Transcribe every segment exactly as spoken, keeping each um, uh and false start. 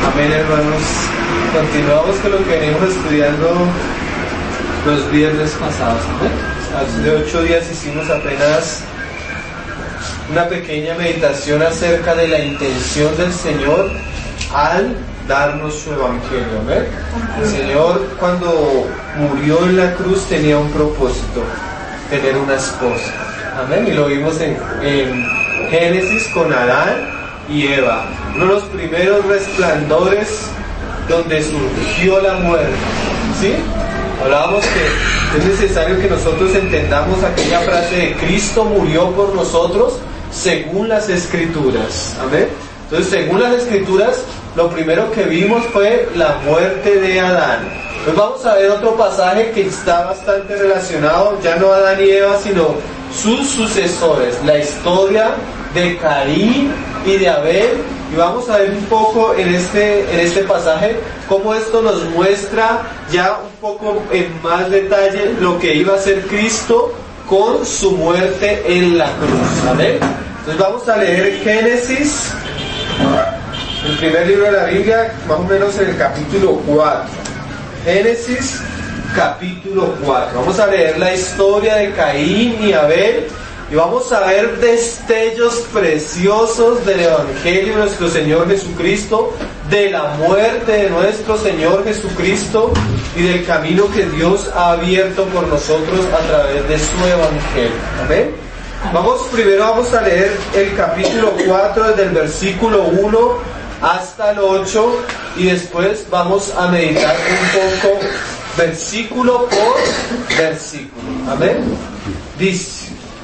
Amén, hermanos. Continuamos con lo que venimos estudiando los viernes pasados. Hace ocho días hicimos apenas una pequeña meditación acerca de la intención del Señor al darnos su evangelio. ¿Amén? El Señor, cuando murió en la cruz, tenía un propósito: tener una esposa. Amén. Y lo vimos en, en Génesis con Adán y Eva, uno de los primeros resplandores donde surgió la muerte. ¿Sí? Hablábamos que es necesario que nosotros entendamos aquella frase de Cristo murió por nosotros según las Escrituras. Amén. Entonces, según las Escrituras, lo primero que vimos fue la muerte de Adán. Entonces vamos a ver otro pasaje que está bastante relacionado, ya no Adán y Eva, sino sus sucesores, la historia de Caín y de Abel, y vamos a ver un poco en este, en este pasaje cómo esto nos muestra ya un poco en más detalle lo que iba a hacer Cristo con su muerte en la cruz. ¿Vale? Entonces vamos a leer Génesis, el primer libro de la Biblia, más o menos en el capítulo cuatro. Génesis capítulo cuatro. Vamos a leer la historia de Caín y Abel y vamos a ver destellos preciosos del Evangelio de nuestro Señor Jesucristo, de la muerte de nuestro Señor Jesucristo y del camino que Dios ha abierto por nosotros a través de su Evangelio. Amén. Vamos, primero vamos a leer el capítulo cuatro desde el versículo uno hasta el ocho y después vamos a meditar un poco versículo por versículo. Amén. Dice: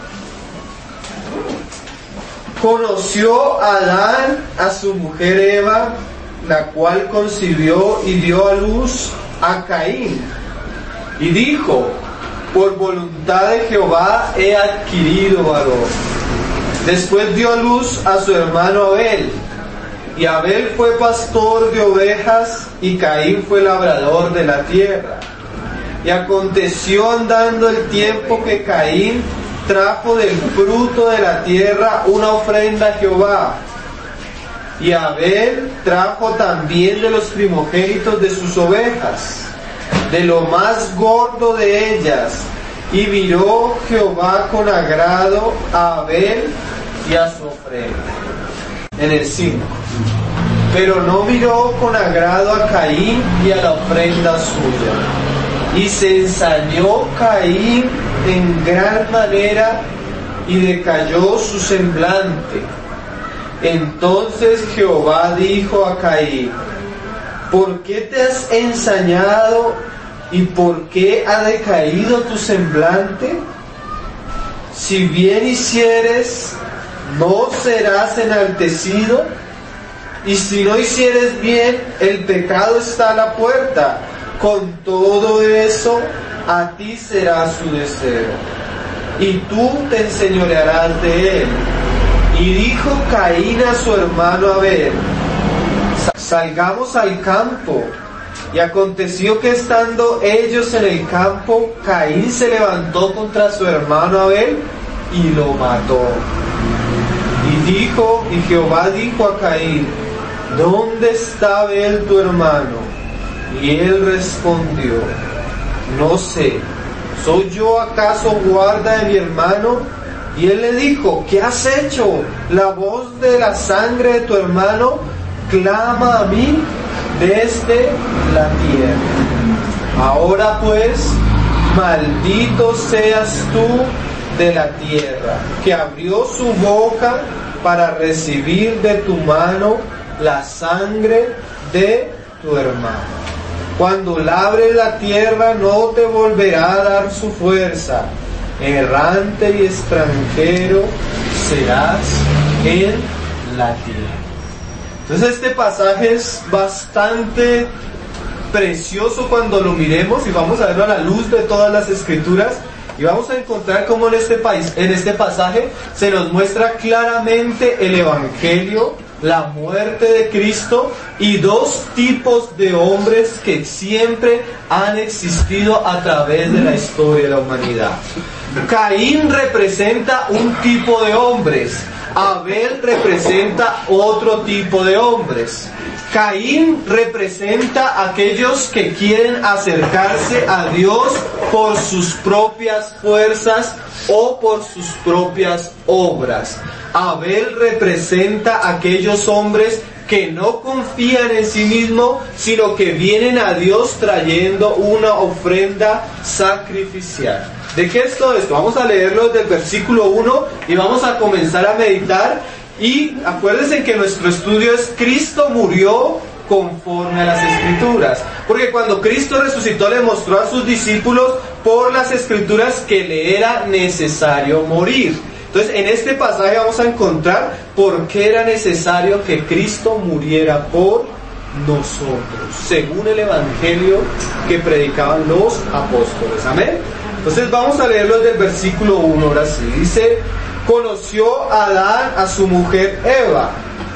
conoció Adán a su mujer Eva, la cual concibió y dio a luz a Caín, y dijo: por voluntad de Jehová he adquirido varón. Después dio a luz a su hermano Abel, y Abel fue pastor de ovejas y Caín fue labrador de la tierra. Y aconteció andando el tiempo que Caín trajo del fruto de la tierra una ofrenda a Jehová, y Abel trajo también de los primogénitos de sus ovejas, de lo más gordo de ellas, y miró Jehová con agrado a Abel y a su ofrenda. En el cinco. Pero no miró con agrado a Caín y a la ofrenda suya. Y se ensañó Caín en gran manera y decayó su semblante. Entonces Jehová dijo a Caín: ¿por qué te has ensañado y por qué ha decaído tu semblante? Si bien hicieres, ¿no serás enaltecido? Y si no hicieres bien, el pecado está a la puerta. Con todo eso, a ti será su deseo, y tú te enseñorearás de él. Y dijo Caín a su hermano Abel: salgamos al campo. Y aconteció que estando ellos en el campo, Caín se levantó contra su hermano Abel y lo mató. Y dijo, y Jehová dijo a Caín: ¿dónde está Abel tu hermano? Y él respondió: no sé, ¿soy yo acaso guarda de mi hermano? Y él le dijo: ¿qué has hecho? La voz de la sangre de tu hermano clama a mí desde la tierra. Ahora pues, maldito seas tú de la tierra, que abrió su boca para recibir de tu mano la sangre de tu hermano. Cuando labre la tierra no te volverá a dar su fuerza. Errante y extranjero serás en la tierra. Entonces este pasaje es bastante precioso cuando lo miremos y vamos a verlo a la luz de todas las Escrituras. Y vamos a encontrar cómo en este país, en este pasaje se nos muestra claramente el Evangelio, la muerte de Cristo y dos tipos de hombres que siempre han existido a través de la historia de la humanidad. Caín representa un tipo de hombres, Abel representa otro tipo de hombres. Caín representa a aquellos que quieren acercarse a Dios por sus propias fuerzas o por sus propias obras. Abel representa a aquellos hombres que no confían en sí mismos, sino que vienen a Dios trayendo una ofrenda sacrificial. ¿De qué es todo esto? Vamos a leerlo desde el versículo uno y vamos a comenzar a meditar. Y acuérdense que nuestro estudio es Cristo murió conforme a las Escrituras, porque cuando Cristo resucitó le mostró a sus discípulos por las Escrituras que le era necesario morir. Entonces en este pasaje vamos a encontrar por qué era necesario que Cristo muriera por nosotros, según el Evangelio que predicaban los apóstoles. Amén. Entonces vamos a leerlo desde el versículo uno, ahora sí. Dice: conoció Adán a su mujer Eva,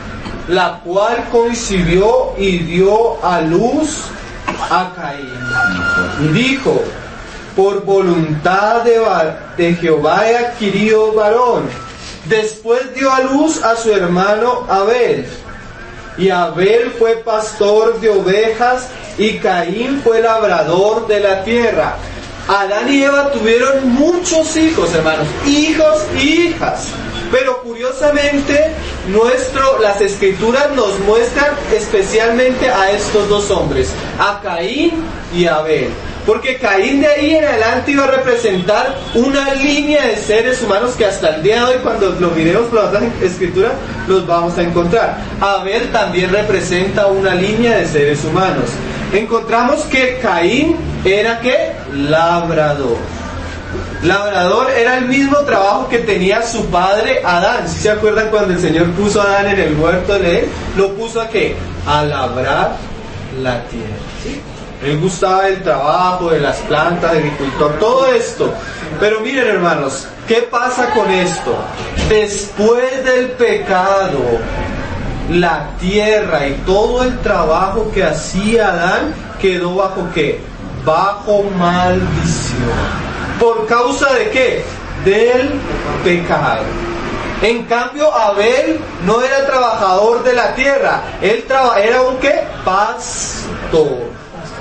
la cual concibió y dio a luz a Caín. Y dijo: por voluntad de, de Jehová he adquirido varón. Después dio a luz a su hermano Abel. Y Abel fue pastor de ovejas y Caín fue labrador de la tierra. Adán y Eva tuvieron muchos hijos, hermanos, hijos y hijas. Pero curiosamente, nuestro, las Escrituras nos muestran especialmente a estos dos hombres, a Caín y a Abel. Porque Caín de ahí en adelante iba a representar una línea de seres humanos que hasta el día de hoy, cuando lo miremos por las Escrituras, los vamos a encontrar. Abel también representa una línea de seres humanos. Encontramos que Caín era ¿qué? Labrador. Labrador era el mismo trabajo que tenía su padre Adán. ¿Sí se acuerdan cuando el Señor puso a Adán en el huerto de él? Lo puso a ¿qué? A labrar la tierra. ¿Sí? Él gustaba del trabajo, de las plantas, de agricultor, todo esto. Pero miren, hermanos, ¿qué pasa con esto? Después del pecado, la tierra y todo el trabajo que hacía Adán quedó bajo ¿qué? Bajo maldición. ¿Por causa de qué? Del pecado. En cambio, Abel no era trabajador de la tierra, él traba, era un ¿qué? Pastor.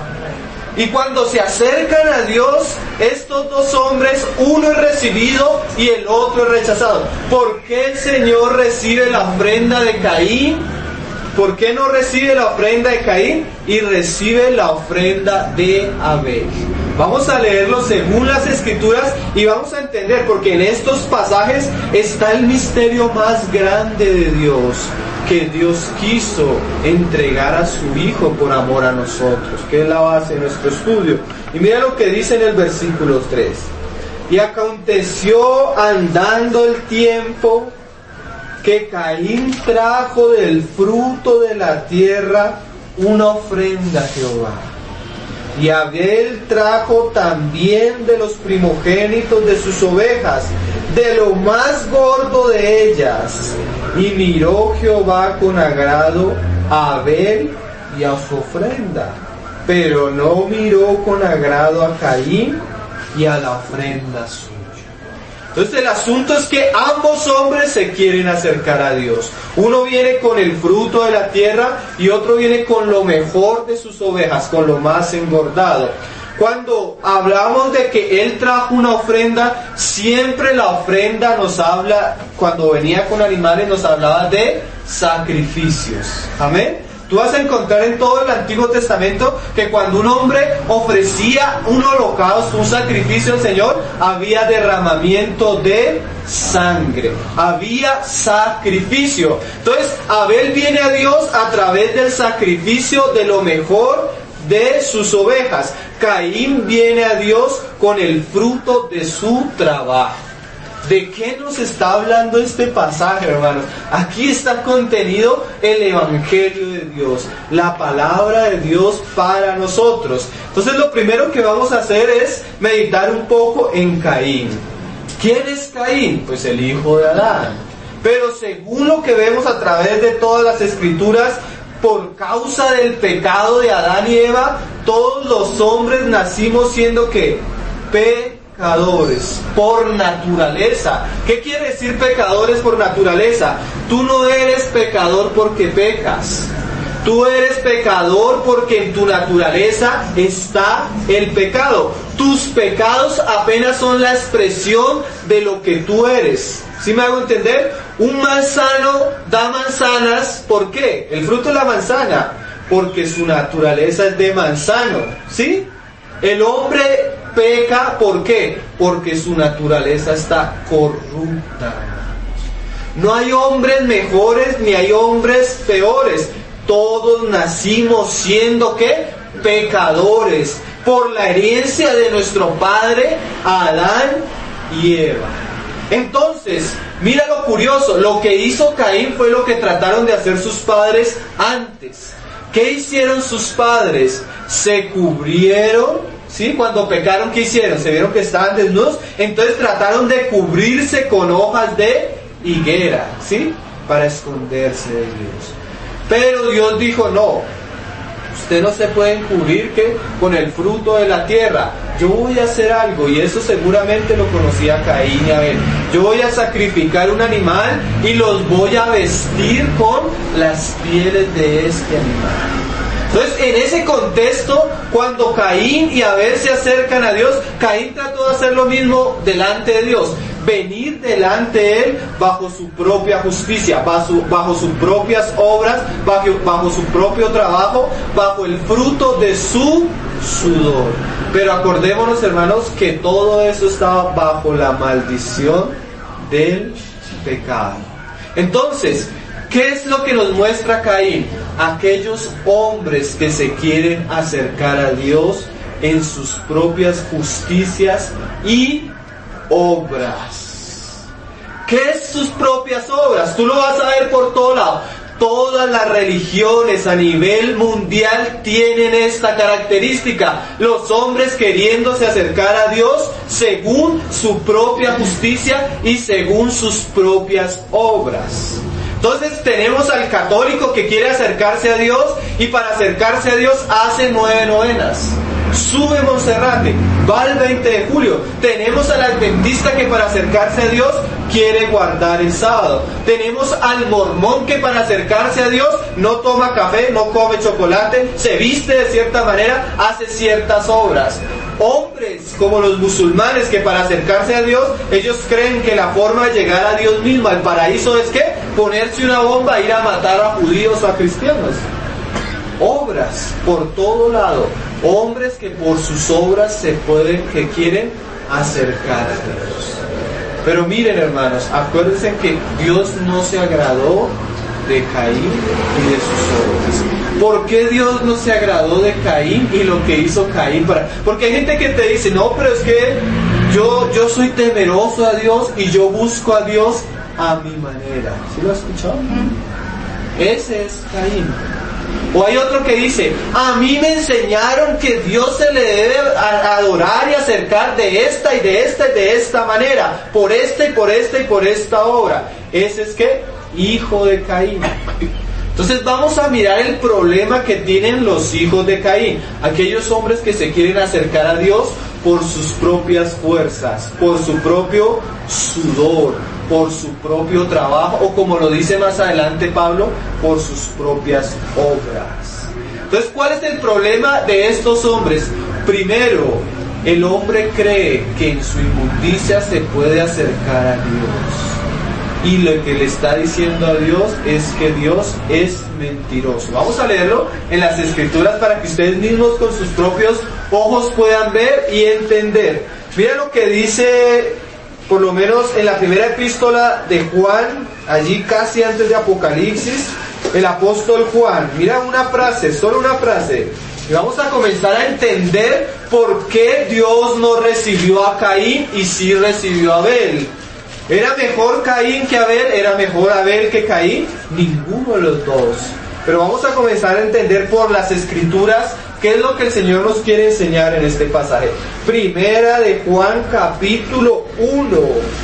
Y cuando se acercan a Dios, estos dos hombres, uno es recibido y el otro es rechazado. ¿Por qué el Señor recibe la ofrenda de Caín? ¿Por qué no recibe la ofrenda de Caín y recibe la ofrenda de Abel? Vamos a leerlo según las Escrituras y vamos a entender, porque en estos pasajes está el misterio más grande de Dios, que Dios quiso entregar a su Hijo por amor a nosotros, que es la base de nuestro estudio. Y mira lo que dice en el versículo tres. Y aconteció andando el tiempo que Caín trajo del fruto de la tierra una ofrenda a Jehová. Y Abel trajo también de los primogénitos de sus ovejas, de lo más gordo de ellas. Y miró Jehová con agrado a Abel y a su ofrenda, pero no miró con agrado a Caín y a la ofrenda suya. Entonces el asunto es que ambos hombres se quieren acercar a Dios. Uno viene con el fruto de la tierra y otro viene con lo mejor de sus ovejas, con lo más engordado. Cuando hablamos de que él trajo una ofrenda, siempre la ofrenda nos habla, cuando venía con animales nos hablaba de sacrificios. Amén. Tú vas a encontrar en todo el Antiguo Testamento que cuando un hombre ofrecía un holocausto, un sacrificio al Señor, había derramamiento de sangre, había sacrificio. Entonces Abel viene a Dios a través del sacrificio de lo mejor de sus ovejas. Caín viene a Dios con el fruto de su trabajo. ¿De qué nos está hablando este pasaje, hermanos? Aquí está contenido el Evangelio de Dios, la palabra de Dios para nosotros. Entonces lo primero que vamos a hacer es meditar un poco en Caín. ¿Quién es Caín? Pues el hijo de Adán. Pero según lo que vemos a través de todas las Escrituras, por causa del pecado de Adán y Eva, todos los hombres nacimos siendo ¿qué? Pecadores por naturaleza. ¿Qué quiere decir pecadores por naturaleza? Tú no eres pecador porque pecas. Tú eres pecador porque en tu naturaleza está el pecado. Tus pecados apenas son la expresión de lo que tú eres. ¿Sí me hago entender? Un manzano da manzanas, ¿por qué? El fruto de la manzana, porque su naturaleza es de manzano, ¿sí? El hombre peca, ¿por qué? Porque su naturaleza está corrupta. No hay hombres mejores ni hay hombres peores. Todos nacimos siendo, ¿qué? Pecadores, por la herencia de nuestro padre Adán y Eva. Entonces, mira lo curioso, lo que hizo Caín fue lo que trataron de hacer sus padres antes. ¿Qué hicieron sus padres? Se cubrieron, ¿sí? Cuando pecaron, ¿qué hicieron? Se vieron que estaban desnudos, entonces trataron de cubrirse con hojas de higuera, ¿sí? Para esconderse de Dios. Pero Dios dijo, no, ustedes no se pueden cubrir que con el fruto de la tierra. Yo voy a hacer algo, y eso seguramente lo conocía Caín y Abel. Yo voy a sacrificar un animal y los voy a vestir con las pieles de este animal. Entonces, en ese contexto, cuando Caín y Abel se acercan a Dios, Caín trató de hacer lo mismo delante de Dios. Venir delante de Él bajo su propia justicia, bajo, su, bajo sus propias obras, bajo, bajo su propio trabajo, bajo el fruto de su sudor. Pero acordémonos, hermanos, que todo eso estaba bajo la maldición del pecado. Entonces, ¿qué es lo que nos muestra Caín? Aquellos hombres que se quieren acercar a Dios en sus propias justicias y obras. ¿Qué es sus propias obras? Tú lo vas a ver por todo lado. Todas las religiones a nivel mundial tienen esta característica. Los hombres queriéndose acercar a Dios según su propia justicia y según sus propias obras. Entonces tenemos al católico que quiere acercarse a Dios y para acercarse a Dios hace nueve novenas. Sube Monserrate, va el veinte de julio. Tenemos al adventista que para acercarse a Dios quiere guardar el sábado. Tenemos al mormón que para acercarse a Dios no toma café, no come chocolate, se viste de cierta manera, hace ciertas obras. Hombres como los musulmanes que para acercarse a Dios, ellos creen que la forma de llegar a Dios mismo, al paraíso, es que ponerse una bomba e ir a matar a judíos o a cristianos. Obras por todo lado, hombres que por sus obras se pueden, que quieren acercar a Dios. Pero miren, hermanos, acuérdense que Dios no se agradó de Caín y de sus obras. ¿Por qué Dios no se agradó de Caín y lo que hizo Caín? Para... Porque hay gente que te dice, no, pero es que yo, yo soy temeroso a Dios y yo busco a Dios a mi manera. ¿Sí lo has escuchado? Ese es Caín. O hay otro que dice, a mí me enseñaron que Dios se le debe adorar y acercar de esta y de esta y de esta manera, por esta y por esta y por esta obra. Ese es que hijo de Caín. Entonces vamos a mirar el problema que tienen los hijos de Caín, aquellos hombres que se quieren acercar a Dios por sus propias fuerzas, por su propio sudor, por su propio trabajo, o como lo dice más adelante Pablo, por sus propias obras. Entonces, ¿cuál es el problema de estos hombres? Primero, el hombre cree que en su inmundicia se puede acercar a Dios. Y lo que le está diciendo a Dios es que Dios es mentiroso. Vamos a leerlo en las Escrituras para que ustedes mismos con sus propios ojos puedan ver y entender. Mira lo que dice, por lo menos en la primera epístola de Juan, allí casi antes de Apocalipsis, el apóstol Juan. Mira una frase, solo una frase. Y vamos a comenzar a entender por qué Dios no recibió a Caín y sí recibió a Abel. ¿Era mejor Caín que Abel? ¿Era mejor Abel que Caín? Ninguno de los dos. Pero vamos a comenzar a entender por las Escrituras qué es lo que el Señor nos quiere enseñar en este pasaje. Primera de Juan capítulo uno,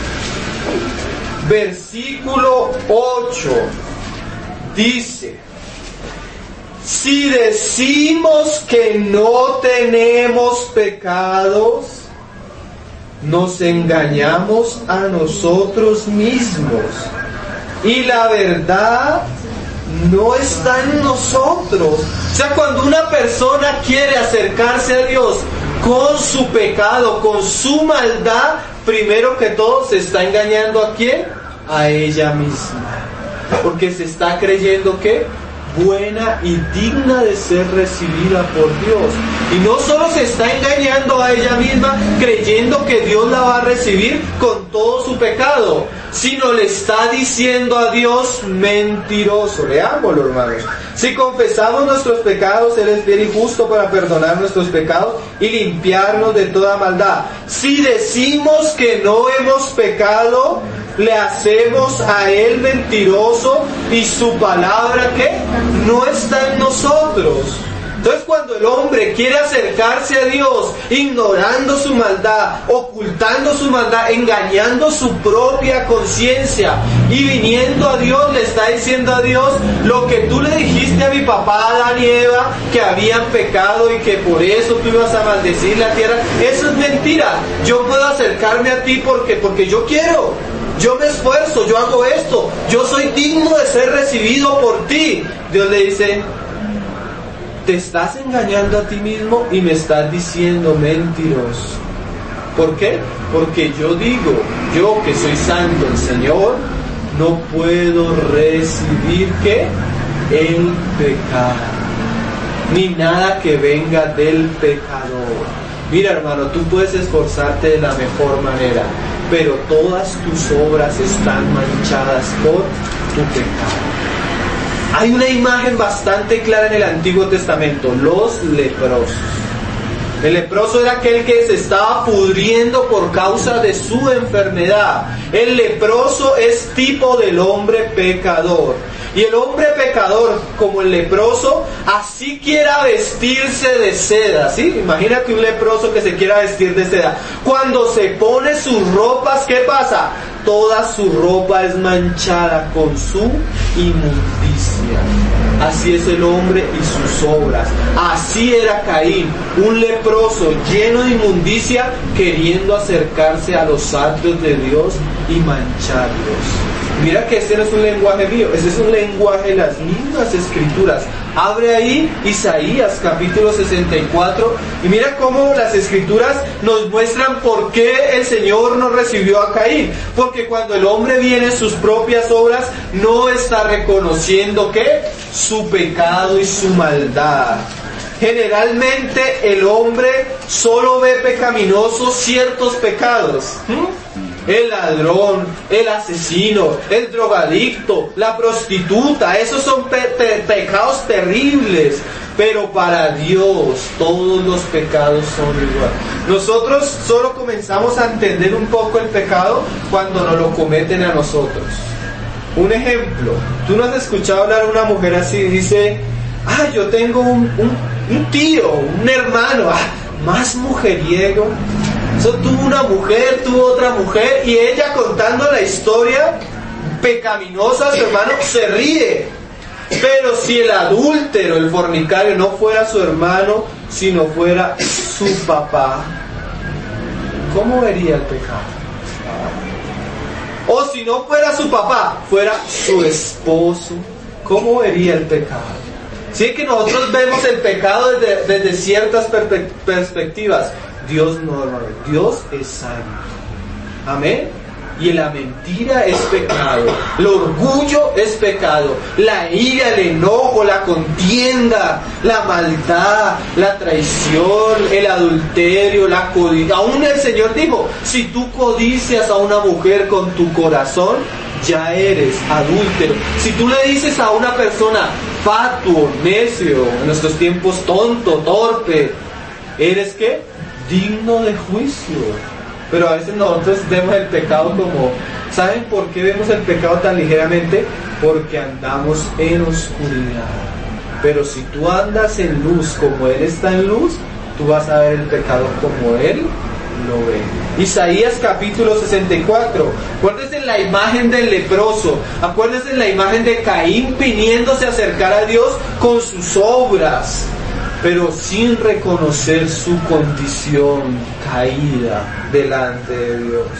versículo ocho. Dice: si decimos que no tenemos pecados, nos engañamos a nosotros mismos y la verdad no está en nosotros. O sea, cuando una persona quiere acercarse a Dios con su pecado, con su maldad, primero que todo se está engañando ¿a quién? A ella misma. Porque se está creyendo que buena y digna de ser recibida por Dios. Y no solo se está engañando a ella misma creyendo que Dios la va a recibir con todo su pecado, sino le está diciendo a Dios mentiroso. Leámoslo, hermanos. Si confesamos nuestros pecados, Él es fiel y justo para perdonar nuestros pecados y limpiarnos de toda maldad. Si decimos que no hemos pecado, le hacemos a Él mentiroso y su palabra ¿qué? No está en nosotros. Entonces, cuando el hombre quiere acercarse a Dios ignorando su maldad, ocultando su maldad, engañando su propia conciencia y viniendo a Dios, le está diciendo a Dios: lo que tú le dijiste a mi papá Adán y Eva, que habían pecado y que por eso tú ibas a maldecir la tierra, eso es mentira. Yo puedo acercarme a ti porque, porque yo quiero. Yo me esfuerzo, yo hago esto, yo soy digno de ser recibido por ti. Dios le dice: te estás engañando a ti mismo y me estás diciendo mentiroso. ¿Por qué? Porque yo digo, yo que soy santo, el Señor, no puedo recibir ¿qué? El pecado, ni nada que venga del pecador. Mira, hermano, tú puedes esforzarte de la mejor manera, pero todas tus obras están manchadas por tu pecado. Hay una imagen bastante clara en el Antiguo Testamento: los leprosos. El leproso era aquel que se estaba pudriendo por causa de su enfermedad. El leproso es tipo del hombre pecador. Y el hombre pecador, como el leproso, así quiera vestirse de seda, ¿sí? Imagínate un leproso que se quiera vestir de seda. Cuando se pone sus ropas, ¿qué pasa? Toda su ropa es manchada con su inmundicia. Así es el hombre y sus obras. Así era Caín, un leproso lleno de inmundicia, queriendo acercarse a los atrios de Dios y mancharlos. Mira que este no es un lenguaje mío, ese es un lenguaje de las mismas escrituras. Abre ahí Isaías capítulo sesenta y cuatro y mira cómo las escrituras nos muestran por qué el Señor no recibió a Caín. Porque cuando el hombre viene en sus propias obras, no está reconociendo que su pecado y su maldad. Generalmente el hombre solo ve pecaminosos ciertos pecados. ¿Mm? El ladrón, el asesino, el drogadicto, la prostituta, esos son pe- pe- pecados terribles. Pero para Dios todos los pecados son igual. Nosotros solo comenzamos a entender un poco el pecado cuando nos lo cometen a nosotros. Un ejemplo: tú no has escuchado hablar a una mujer así, dice: ah, yo tengo un, un, un tío, un hermano, ah, más mujeriego. Eso tuvo una mujer, tuvo otra mujer, y ella contando la historia pecaminosa a su hermano se ríe. Pero si el adúltero, el fornicario, no fuera su hermano, sino fuera su papá, ¿cómo vería el pecado? O si no fuera su papá, fuera su esposo, ¿cómo vería el pecado? Si es que nosotros vemos el pecado desde, desde ciertas perpe- perspectivas. Dios no, hermano. Dios es santo. Amén. Y la mentira es pecado. El orgullo es pecado. La ira, el enojo, la contienda, la maldad, la traición, el adulterio, la codicia. Aún el Señor dijo: si tú codicias a una mujer con tu corazón, ya eres adúltero. Si tú le dices a una persona fatuo, necio, en nuestros tiempos tonto, torpe, ¿eres qué? Digno de juicio. Pero a veces nosotros vemos el pecado como... ¿Saben por qué vemos el pecado tan ligeramente? Porque andamos en oscuridad. Pero si tú andas en luz como Él está en luz, tú vas a ver el pecado como Él lo ve. Isaías capítulo sesenta y cuatro. Acuérdense la imagen del leproso. Acuérdense la imagen de Caín viniéndose a acercar a Dios con sus obras, pero sin reconocer su condición caída delante de Dios.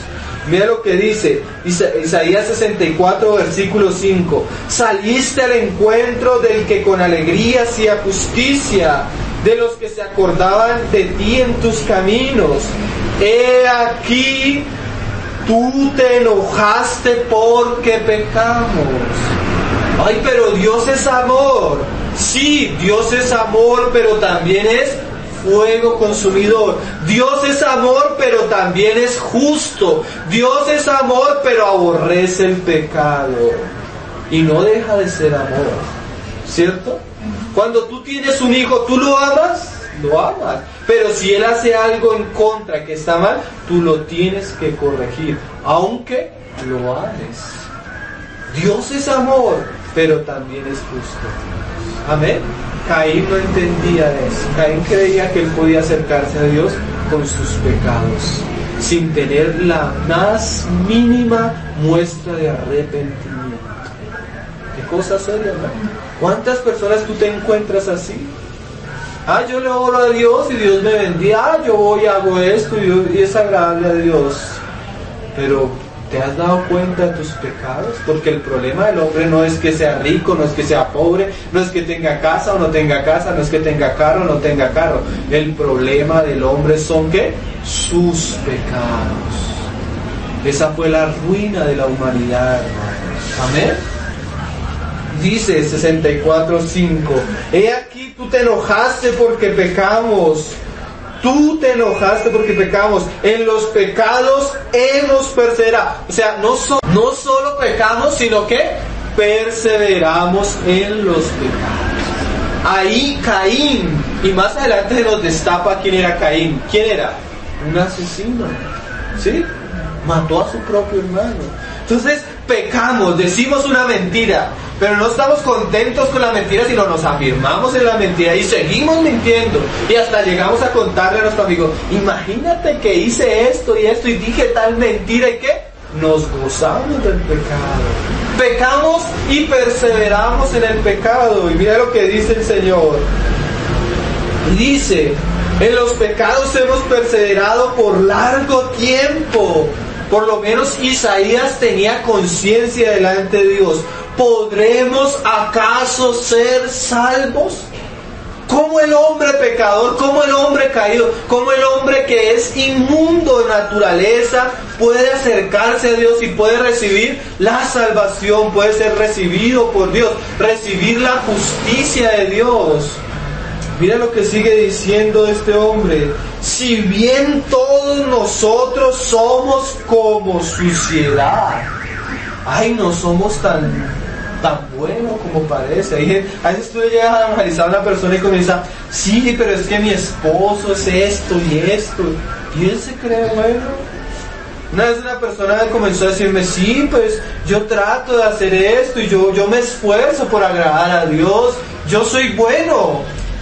Mira lo que dice Isaías sesenta y cuatro, versículo cinco. Saliste al encuentro del que con alegría hacía justicia, de los que se acordaban de ti en tus caminos. He aquí, tú te enojaste porque pecamos. Ay, pero Dios es amor. Sí, Dios es amor, pero también es fuego consumidor. Dios es amor, pero también es justo. Dios es amor, pero aborrece el pecado. Y no deja de ser amor, ¿cierto? Cuando tú tienes un hijo, ¿tú lo amas? Lo amas. Pero si él hace algo en contra que está mal, tú lo tienes que corregir, aunque lo ames. Dios es amor, pero también es justo. Amén. Caín no entendía eso. Caín creía que él podía acercarse a Dios con sus pecados, sin tener la más mínima muestra de arrepentimiento. Qué cosa seria, ¿no? ¿Cuántas personas tú te encuentras así? Ah, yo le oro a Dios y Dios me bendiga. Ah, yo voy y hago esto y, yo, y es agradable a Dios. Pero ¿te has dado cuenta de tus pecados? Porque el problema del hombre no es que sea rico, no es que sea pobre, no es que tenga casa o no tenga casa, no es que tenga carro o no tenga carro. El problema del hombre son ¿qué? Sus pecados. Esa fue la ruina de la humanidad, hermanos. Amén. Dice sesenta y cuatro, cinco. He aquí, tú te enojaste porque pecamos. Tú te enojaste porque pecamos. En los pecados hemos perseverado. O sea, no, so, no solo pecamos, sino que perseveramos en los pecados. Ahí Caín, y más adelante se nos destapa quién era Caín. ¿Quién era? Un asesino. ¿Sí? Mató a su propio hermano. Entonces pecamos, decimos una mentira, pero no estamos contentos con la mentira, sino nos afirmamos en la mentira y seguimos mintiendo, y hasta llegamos a contarle a nuestro amigo, imagínate que hice esto y esto y dije tal mentira, y que nos gozamos del pecado. Pecamos y perseveramos en el pecado. Y mira lo que dice el Señor. Dice, en los pecados hemos perseverado por largo tiempo. Por lo menos Isaías tenía conciencia delante de Dios. ¿Podremos acaso ser salvos? ¿Cómo el hombre pecador, cómo el hombre caído, cómo el hombre que es inmundo de naturaleza puede acercarse a Dios y puede recibir la salvación, puede ser recibido por Dios, recibir la justicia de Dios? Mira lo que sigue diciendo este hombre. Si bien todos nosotros somos como suciedad. Ay, no somos tan, tan buenos como parece. A veces tú llegas a analizar a una persona y comienza, sí, pero es que mi esposo es esto y esto. Y él se cree bueno. Una vez una persona comenzó a decirme, sí, pues yo trato de hacer esto y yo, yo me esfuerzo por agradar a Dios. Yo soy bueno.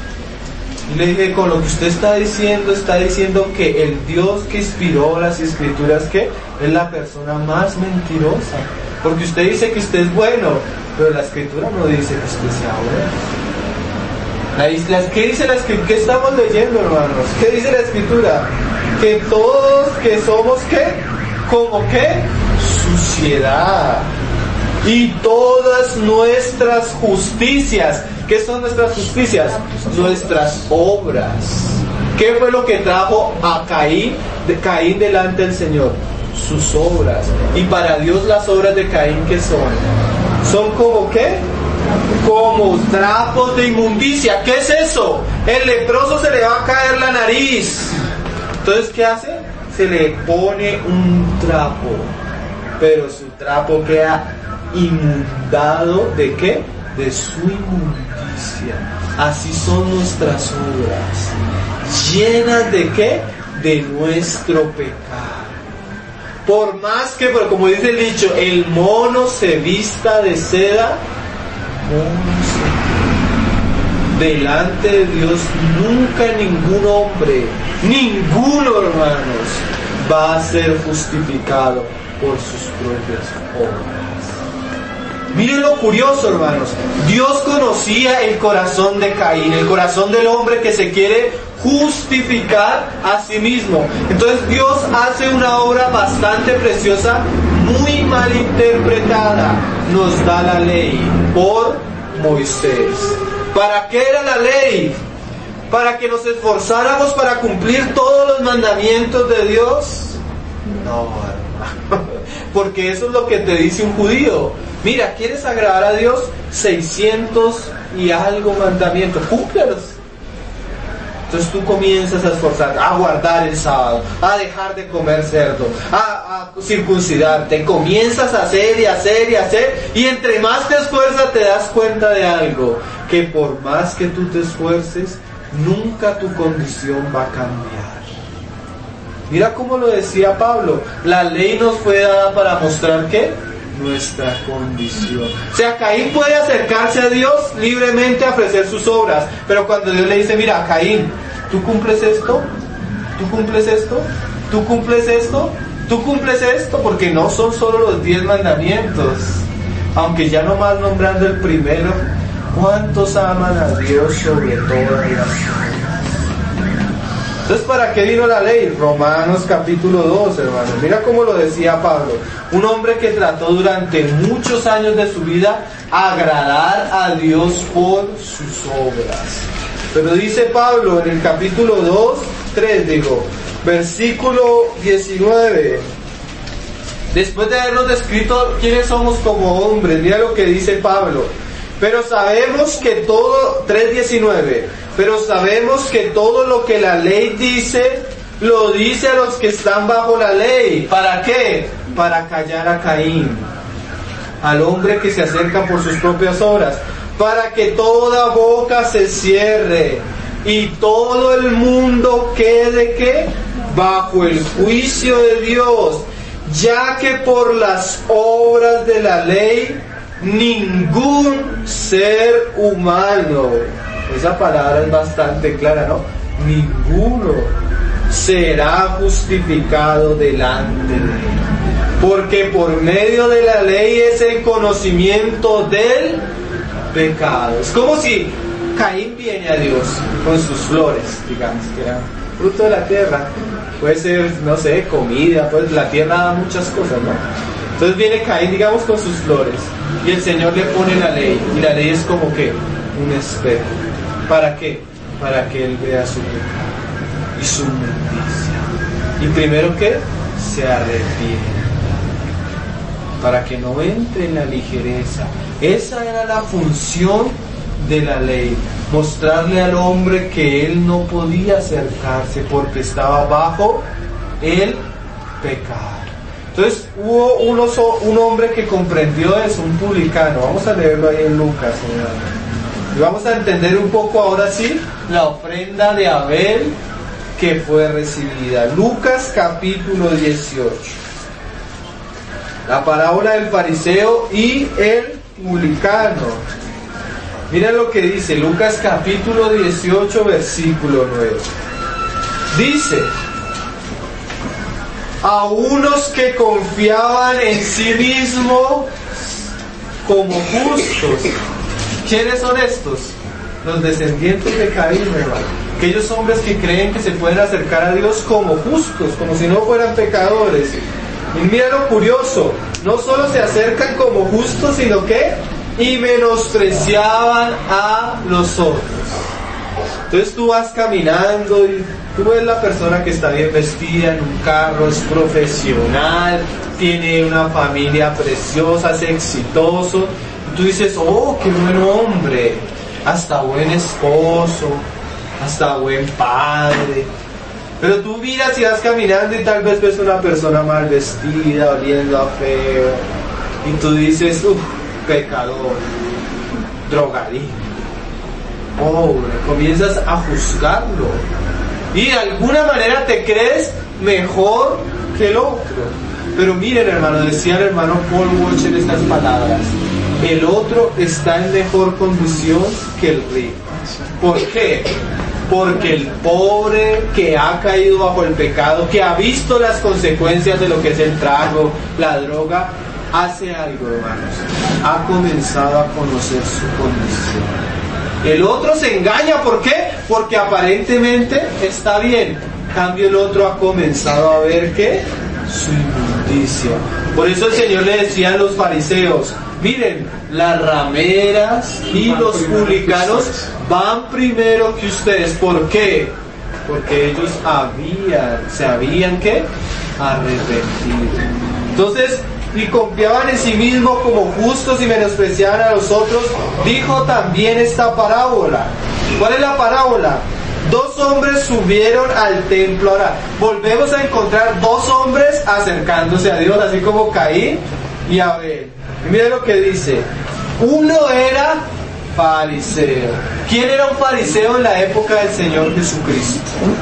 Y le dije, con lo que usted está diciendo, está diciendo que el Dios que inspiró las Escrituras, que es la persona más mentirosa. Porque usted dice que usted es bueno, pero la Escritura no dice que usted sea bueno. ¿Qué dice la Escritura? ¿Qué estamos leyendo, hermanos? ¿Qué dice la Escritura? Que todos que somos, ¿qué? ¿Como qué? Suciedad. Y todas nuestras justicias. ¿Qué son nuestras justicias? Nuestras obras. ¿Qué fue lo que trajo a Caín, de Caín delante del Señor? Sus obras. Y para Dios las obras de Caín, ¿qué son? ¿Son como qué? Como trapos de inmundicia. ¿Qué es eso? El leproso se le va a caer la nariz. Entonces, ¿qué hace? Se le pone un trapo. Pero su trapo queda inundado ¿de qué? De su inmundicia. Así son nuestras obras, llenas de qué? De nuestro pecado. Por más que, pero como dice el dicho, el mono se vista de seda, delante de Dios nunca ningún hombre, ninguno, hermanos, va a ser justificado por sus propias obras. Miren lo curioso, hermanos. Dios conocía el corazón de Caín, el corazón del hombre que se quiere justificar a sí mismo. Entonces Dios hace una obra bastante preciosa, muy mal interpretada. Nos da la ley por Moisés. ¿Para qué era la ley? ¿Para que nos esforzáramos para cumplir todos los mandamientos de Dios? No, hermano. Porque eso es lo que te dice un judío. Mira, ¿quieres agradar a Dios? seiscientos y algo mandamientos. Cúmplelos. Entonces tú comienzas a esforzarte, a guardar el sábado, a dejar de comer cerdo, a, a circuncidarte. Comienzas a hacer y hacer y hacer. Y entre más te esfuerzas te das cuenta de algo. Que por más que tú te esfuerces, nunca tu condición va a cambiar. Mira cómo lo decía Pablo. La ley nos fue dada para mostrar ¿qué? Nuestra condición. O sea, Caín puede acercarse a Dios libremente a ofrecer sus obras, pero cuando Dios le dice, mira, Caín, ¿tú cumples esto? ¿Tú cumples esto? ¿Tú cumples esto? ¿Tú cumples esto? Porque no son solo los diez mandamientos, aunque ya nomás nombrando el primero, ¿cuántos aman a Dios sobre todas las cosas? Entonces, ¿para qué vino la ley? Romanos capítulo dos, hermanos. Mira cómo lo decía Pablo. Un hombre que trató durante muchos años de su vida agradar a Dios por sus obras. Pero dice Pablo en el capítulo dos, tres, digo, versículo diecinueve. Después de habernos descrito quiénes somos como hombres, mira lo que dice Pablo. Pero sabemos que todo, tres diecinueve, pero sabemos que todo lo que la ley dice, lo dice a los que están bajo la ley. ¿Para qué? Para callar a Caín, al hombre que se acerca por sus propias obras, para que toda boca se cierre y todo el mundo quede ¿qué? Bajo el juicio de Dios, ya que por las obras de la ley ningún ser humano, esa palabra es bastante clara, ¿no? Ninguno será justificado delante de él, porque por medio de la ley es el conocimiento del pecado. Es como si Caín viene a Dios con sus flores, digamos, que era fruto de la tierra, puede ser, no sé, comida, pues la tierra da muchas cosas, ¿no? Entonces viene Caín, digamos, con sus flores, y el Señor le pone la ley, y la ley es como que un espejo. ¿Para qué? Para que él vea su pecado y su inmundicia. Y primero que se arrepienta, para que no entre en la ligereza. Esa era la función de la ley, mostrarle al hombre que él no podía acercarse porque estaba bajo el pecado. Entonces hubo unos, un hombre que comprendió eso, un publicano. Vamos a leerlo ahí en Lucas, ¿verdad? Y vamos a entender un poco ahora sí la ofrenda de Abel que fue recibida. Lucas capítulo dieciocho. La parábola del fariseo y el publicano. Mira lo que dice Lucas capítulo dieciocho, versículo nueve. Dice: a unos que confiaban en sí mismos como justos. ¿Quiénes son estos? Los descendientes de Caín, hermano. Aquellos hombres que creen que se pueden acercar a Dios como justos, como si no fueran pecadores. Y mira lo curioso, no solo se acercan como justos, sino que y menospreciaban a los otros. Entonces tú vas caminando y tú ves la persona que está bien vestida en un carro, es profesional, tiene una familia preciosa, es exitoso, y tú dices, oh, qué buen hombre, hasta buen esposo, hasta buen padre. Pero tú miras y vas caminando y tal vez ves una persona mal vestida, oliendo a feo, y tú dices, uff, pecador, drogadicto, pobre, comienzas a juzgarlo y de alguna manera te crees mejor que el otro. Pero miren, hermano, decía el hermano Paul Washer estas palabras: el otro está en mejor condición que el rico. ¿Por qué? Porque el pobre que ha caído bajo el pecado, que ha visto las consecuencias de lo que es el trago, la droga, hace algo, hermanos. Ha comenzado a conocer su condición. El otro se engaña, ¿por qué? Porque aparentemente está bien. En cambio el otro ha comenzado a ver ¿qué? Su inmundicia. Por eso el Señor le decía a los fariseos: miren, las rameras y los publicanos van primero que ustedes. ¿Por qué? Porque ellos habían, se habían ¿qué? Arrepentido. Entonces, y confiaban en sí mismos como justos y menospreciaban a los otros. Dijo también esta parábola. ¿Cuál es la parábola? Dos hombres subieron al templo. Ahora, volvemos a encontrar dos hombres acercándose a Dios, así como Caín y Abel. Y mira lo que dice. Uno era fariseo. ¿Quién era un fariseo en la época del Señor Jesucristo?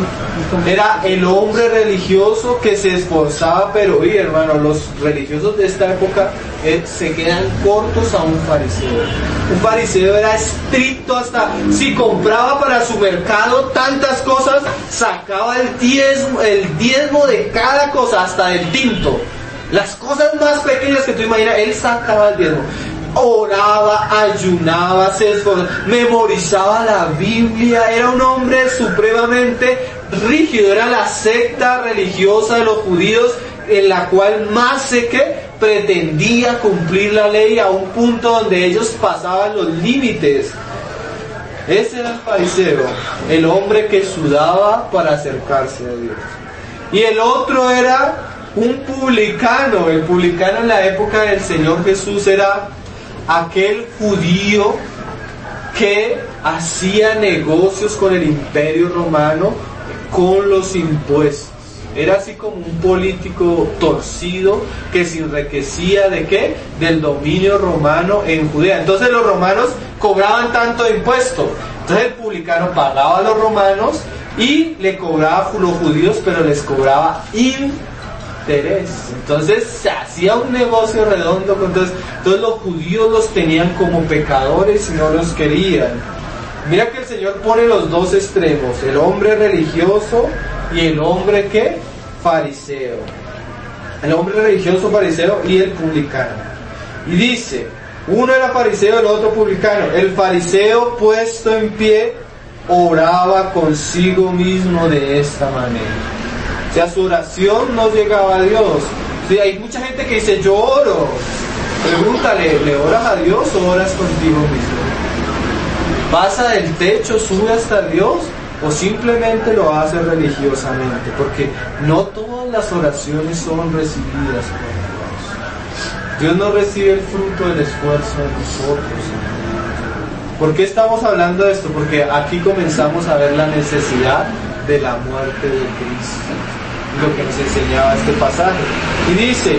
Era el hombre religioso que se esforzaba, pero oye, hermano, los religiosos de esta época eh, se quedan cortos a un fariseo. Un fariseo era estricto, hasta si compraba para su mercado tantas cosas, sacaba el diezmo, el diezmo de cada cosa, hasta del tinto. Las cosas más pequeñas que tú imaginas, él sacaba el diezmo. Oraba, ayunaba, se esforzaba, memorizaba la Biblia. Era un hombre supremamente rígido. Era la secta religiosa de los judíos en la cual más sé que pretendía cumplir la ley a un punto donde ellos pasaban los límites. Ese era el fariseo, el hombre que sudaba para acercarse a Dios. Y el otro era un publicano. El publicano en la época del Señor Jesús era aquel judío que hacía negocios con el imperio romano, con los impuestos. Era así como un político torcido que se enriquecía ¿de qué? Del dominio romano en Judea. Entonces los romanos cobraban tanto de impuesto. Entonces el publicano pagaba a los romanos y le cobraba a los judíos, pero les cobraba interés. Entonces se hacía un negocio redondo. Entonces, entonces los judíos los tenían como pecadores y no los querían. Mira que el Señor pone los dos extremos, el hombre religioso y el hombre ¿qué? Fariseo. El hombre religioso fariseo y el publicano. Y dice, uno era fariseo, el otro publicano. El fariseo, puesto en pie, oraba consigo mismo de esta manera. O sea, su oración no llegaba a Dios. O sea, hay mucha gente que dice, yo oro. Pregúntale, ¿le oras a Dios o oras contigo mismo? ¿Pasa del techo, sube hasta Dios? ¿O simplemente lo hace religiosamente? Porque no todas las oraciones son recibidas por Dios. Dios no recibe el fruto del esfuerzo de nosotros. ¿Por qué estamos hablando de esto? Porque aquí comenzamos a ver la necesidad de la muerte de Cristo, lo que nos enseñaba este pasaje. Y dice,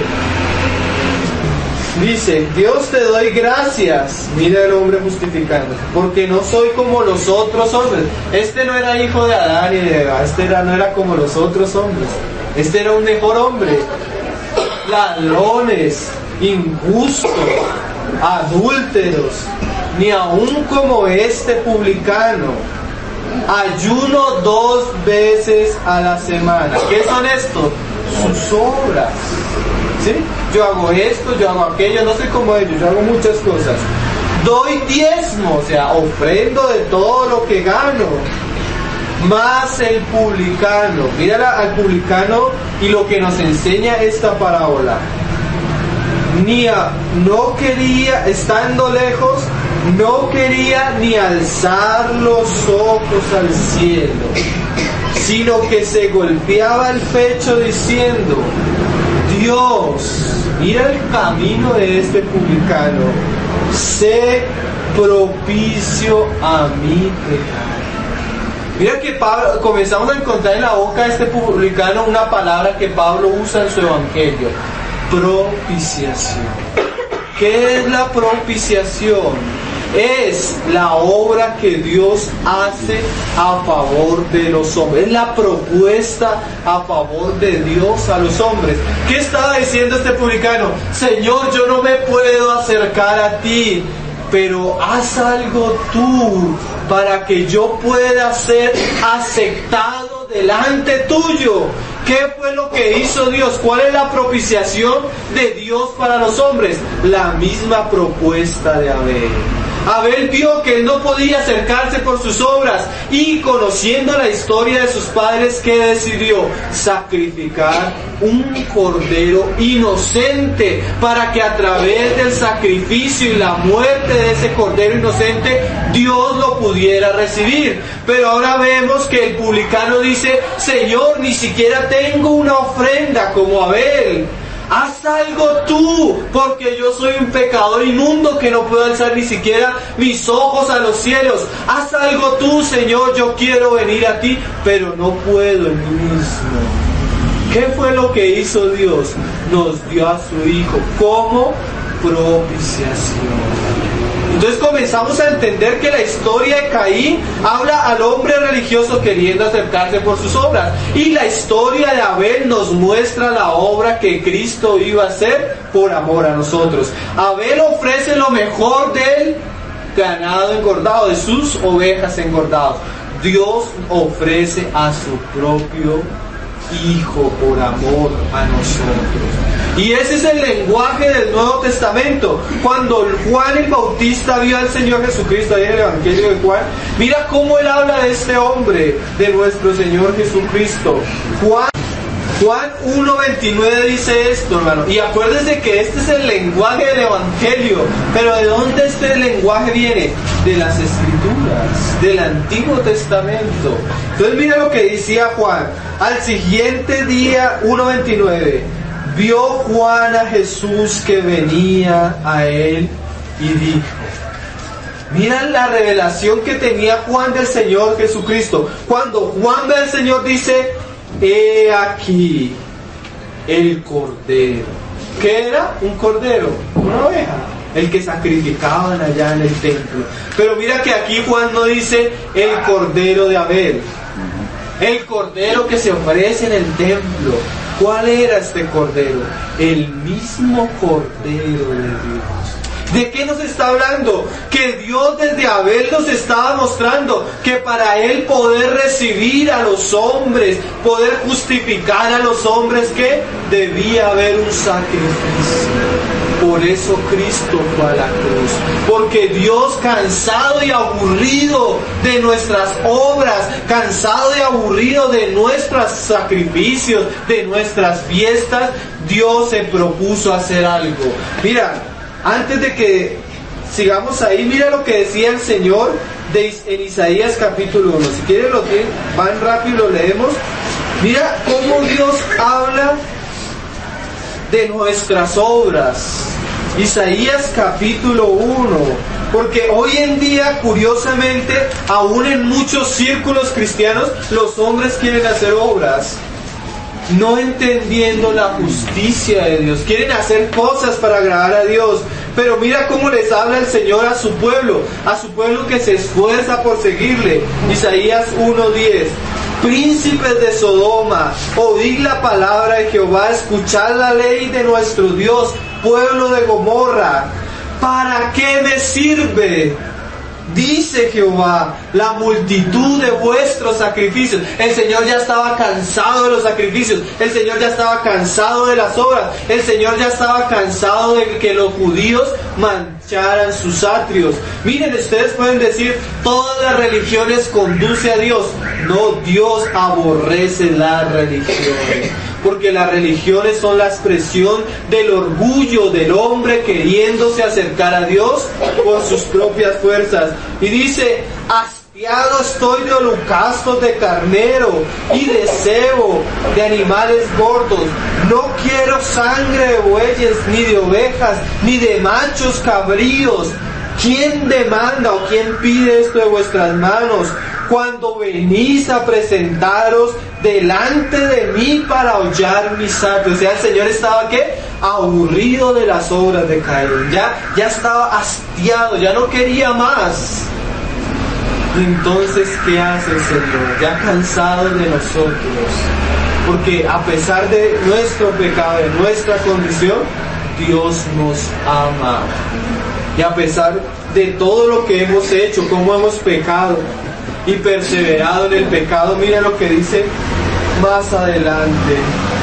dice, Dios te doy gracias, mira el hombre justificando, porque no soy como los otros hombres. Este no era hijo de Adán y de Eva, este era, no era como los otros hombres, este era un mejor hombre. Ladrones, injustos, adúlteros, ni aun como este publicano. Ayuno dos veces a la semana. ¿Qué son estos? Sus obras. ¿Sí? Yo hago esto, yo hago aquello, no soy como ellos, yo hago muchas cosas. Doy diezmo, o sea, ofrendo de todo lo que gano. Más el publicano. Mira al publicano y lo que nos enseña esta parábola. Ni a, no quería, estando lejos, no quería ni alzar los ojos al cielo, sino que se golpeaba el pecho diciendo, Dios, mira el camino de este publicano, sé propicio a mi pecado. Mira que Pablo, comenzamos a encontrar en la boca de este publicano una palabra que Pablo usa en su evangelio, propiciación. ¿Qué es la propiciación? Es la obra que Dios hace a favor de los hombres. Es la propuesta a favor de Dios a los hombres. ¿Qué estaba diciendo este publicano? Señor, yo no me puedo acercar a ti, pero haz algo tú para que yo pueda ser aceptado delante tuyo. ¿Qué fue lo que hizo Dios? ¿Cuál es la propiciación de Dios para los hombres? La misma propuesta de Abel. Abel vio que él no podía acercarse por sus obras y, conociendo la historia de sus padres, ¿qué decidió? Sacrificar un cordero inocente para que a través del sacrificio y la muerte de ese cordero inocente Dios lo pudiera recibir. Pero ahora vemos que el publicano dice: Señor, ni siquiera tengo una ofrenda como Abel. Haz algo tú, porque yo soy un pecador inmundo que no puedo alzar ni siquiera mis ojos a los cielos. Haz algo tú, Señor, yo quiero venir a ti, pero no puedo en mí mismo. ¿Qué fue lo que hizo Dios? Nos dio a su Hijo como propiciación. Entonces comenzamos a entender que la historia de Caín habla al hombre religioso queriendo acercarse por sus obras, y la historia de Abel nos muestra la obra que Cristo iba a hacer por amor a nosotros. Abel ofrece lo mejor del ganado engordado, de sus ovejas engordadas. Dios ofrece a su propio Hijo por amor a nosotros. Y ese es el lenguaje del Nuevo Testamento. Cuando Juan el Bautista vio al Señor Jesucristo, ahí en el Evangelio de Juan, mira cómo él habla de este hombre, de nuestro Señor Jesucristo. Juan, Juan uno veintinueve dice esto, hermano. Y acuérdense que este es el lenguaje del Evangelio. Pero ¿de dónde este lenguaje viene? De las Escrituras, del Antiguo Testamento. Entonces mira lo que decía Juan. Al siguiente día, uno veintinueve, vio Juan a Jesús que venía a él y dijo. Mira la revelación que tenía Juan del Señor Jesucristo. Cuando Juan ve al Señor, dice: he aquí el cordero. ¿Qué era? Un cordero, una oveja, el que sacrificaban allá en el templo. Pero mira que aquí Juan no dice el cordero de Abel, el cordero que se ofrece en el templo. ¿Cuál era este cordero? El mismo cordero de Dios. ¿De qué nos está hablando? Que Dios desde Abel nos estaba mostrando que para Él poder recibir a los hombres, poder justificar a los hombres, que debía haber un sacrificio. Por eso Cristo fue a la cruz. Porque Dios, cansado y aburrido de nuestras obras, cansado y aburrido de nuestros sacrificios, de nuestras fiestas, Dios se propuso hacer algo. Mira, antes de que sigamos ahí, mira lo que decía el Señor de, en Isaías capítulo uno. Si quieren lo tienen, van rápido y lo leemos. Mira cómo Dios habla de nuestras obras. Isaías capítulo uno. Porque hoy en día, curiosamente, aún en muchos círculos cristianos, los hombres quieren hacer obras, no entendiendo la justicia de Dios. Quieren hacer cosas para agradar a Dios. Pero mira cómo les habla el Señor a su pueblo, a su pueblo que se esfuerza por seguirle. Isaías uno diez. Príncipes de Sodoma, oíd la palabra de Jehová, escuchad la ley de nuestro Dios. Pueblo de Gomorra, ¿para qué me sirve? Dice Jehová, la multitud de vuestros sacrificios. El Señor ya estaba cansado de los sacrificios. El Señor ya estaba cansado de las obras. El Señor ya estaba cansado de que los judíos mancharan sus atrios. Miren, ustedes pueden decir, todas las religiones conducen a Dios. No, Dios aborrece las religiones. Porque las religiones son la expresión del orgullo del hombre queriéndose acercar a Dios por sus propias fuerzas. Y dice: hastiado estoy de holocaustos de carnero y de cebo, de animales gordos. No quiero sangre de bueyes, ni de ovejas, ni de machos cabríos. ¿Quién demanda o quién pide esto de vuestras manos? Cuando venís a presentaros delante de mí para hollar mis atrios. O sea, el Señor estaba, ¿qué? Aburrido de las obras de Caín. Ya, ya estaba hastiado, ya no quería más. Entonces, ¿qué hace el Señor? Ya cansado de nosotros. Porque a pesar de nuestro pecado, de nuestra condición, Dios nos ama. Y a pesar de todo lo que hemos hecho, cómo hemos pecado y perseverado en el pecado, mira lo que dice más adelante.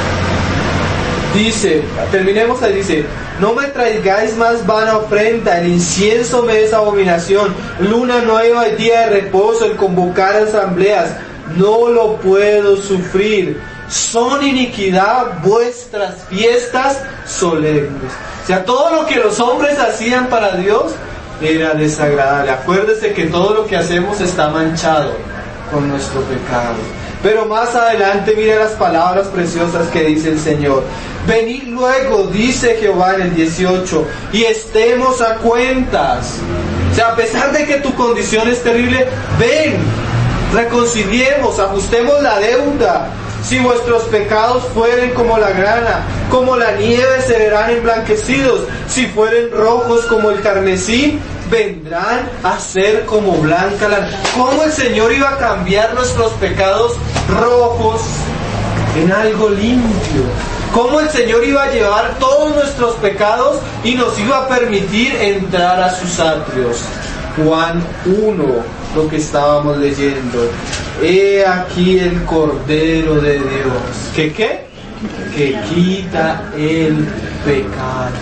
Dice, terminemos ahí, dice: no me traigáis más vana ofrenda, el incienso me es abominación, luna nueva y día de reposo, el convocar asambleas, no lo puedo sufrir. Son iniquidad vuestras fiestas solemnes. O sea, todo lo que los hombres hacían para Dios era desagradable. Acuérdese que todo lo que hacemos está manchado con nuestro pecado. Pero más adelante, mire las palabras preciosas que dice el Señor. Venid luego, dice Jehová en el dieciocho, y estemos a cuentas. O sea, a pesar de que tu condición es terrible, ven, reconciliemos, ajustemos la deuda. Si vuestros pecados fueren como la grana, como la nieve serán emblanquecidos. Si fueren rojos como el carmesí, vendrán a ser como blanca lana. ¿Cómo el Señor iba a cambiar nuestros pecados rojos en algo limpio? ¿Cómo el Señor iba a llevar todos nuestros pecados y nos iba a permitir entrar a sus atrios? Juan uno, lo que estábamos leyendo. He aquí el Cordero de Dios. ¿Qué qué? Que quita el pecado.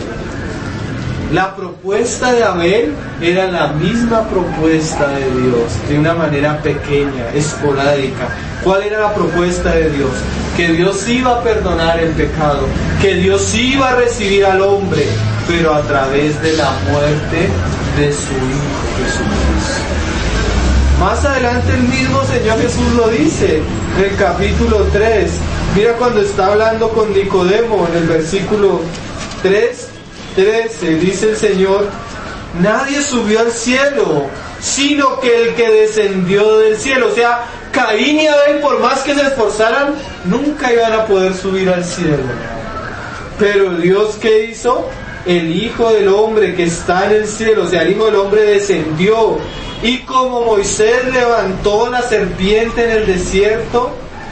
La propuesta de Abel era la misma propuesta de Dios, de una manera pequeña, esporádica. ¿Cuál era la propuesta de Dios? Que Dios iba a perdonar el pecado, que Dios iba a recibir al hombre, pero a través de la muerte de su Hijo Jesucristo. Más adelante el mismo Señor Jesús lo dice en el capítulo tres. Mira cuando está hablando con Nicodemo en el versículo tres, trece, dice el Señor: nadie subió al cielo, sino que el que descendió del cielo. O sea, Caín y Abel, por más que se esforzaran, nunca iban a poder subir al cielo. Pero Dios, ¿qué hizo? El Hijo del Hombre que está en el cielo, o sea, el Hijo del Hombre descendió. Y como Moisés levantó la serpiente en el desierto,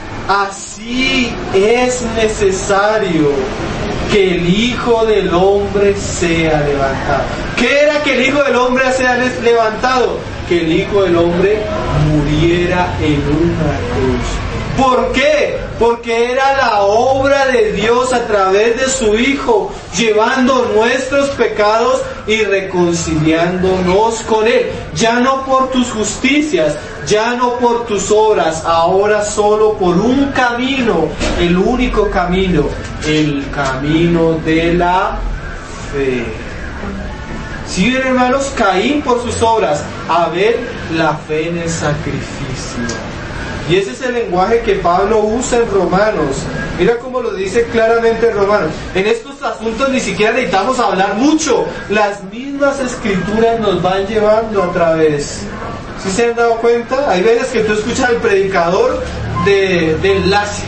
así es necesario que el Hijo del Hombre sea levantado. ¿Qué era que el Hijo del Hombre sea levantado? Que el Hijo del Hombre muriera en una cruz. ¿Por qué? Porque era la obra de Dios a través de su Hijo, llevando nuestros pecados y reconciliándonos con Él. Ya no por tus justicias, ya no por tus obras, ahora solo por un camino, el único camino, el camino de la fe. Si bien, hermanos, Caín por sus obras, Abel la fe en el sacrificio. Y ese es el lenguaje que Pablo usa en Romanos. Mira cómo lo dice claramente en Romanos. En estos asuntos ni siquiera necesitamos hablar mucho. Las mismas escrituras nos van llevando a través. ¿Sí se han dado cuenta? Hay veces que tú escuchas al predicador de, de enlace.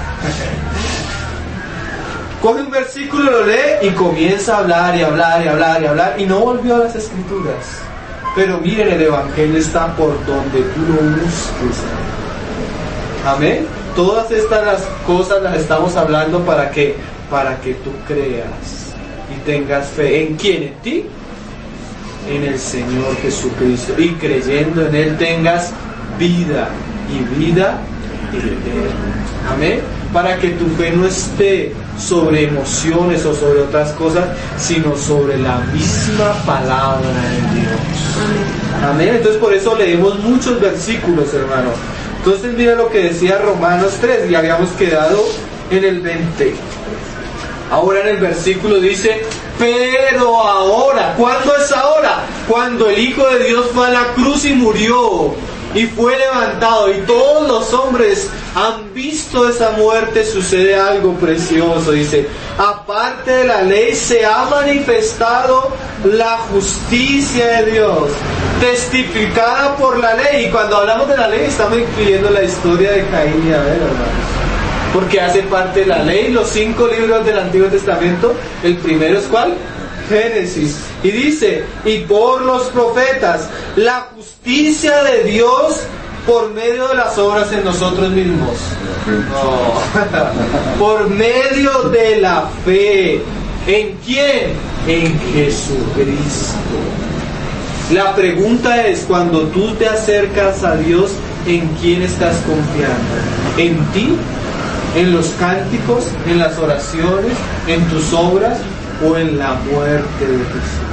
Coge un versículo, lo lee y comienza a hablar y hablar y hablar y hablar y no volvió a las escrituras. Pero miren, el evangelio está por donde tú lo busques. Amén. Todas estas las cosas las estamos hablando para que para que tú creas y tengas fe. ¿En quién? ¿En ti? En el Señor Jesucristo. Y creyendo en Él tengas vida y vida eterna. Amén. Para que tu fe no esté sobre emociones o sobre otras cosas, sino sobre la misma palabra de Dios. Amén. Entonces por eso leemos muchos versículos, hermano. Entonces mira lo que decía Romanos tres, y habíamos quedado en el veinte. Ahora en el versículo dice: pero ahora, ¿cuándo es ahora? Cuando el Hijo de Dios fue a la cruz y murió y fue levantado, y todos los hombres han visto esa muerte, sucede algo precioso. Dice: aparte de la ley se ha manifestado la justicia de Dios, testificada por la ley. Y cuando hablamos de la ley estamos incluyendo la historia de Caín y Abel, hermanos, porque hace parte de la ley. Los cinco libros del Antiguo Testamento, el primero es ¿cuál? Génesis. Y dice: y por los profetas, la justicia de Dios por medio de las obras en nosotros mismos. No. Por medio de la fe. ¿En quién? En Jesucristo. La pregunta es, cuando tú te acercas a Dios, ¿en quién estás confiando? ¿En ti ¿En los cánticos, en las oraciones, en tus obras o en la muerte de Jesús?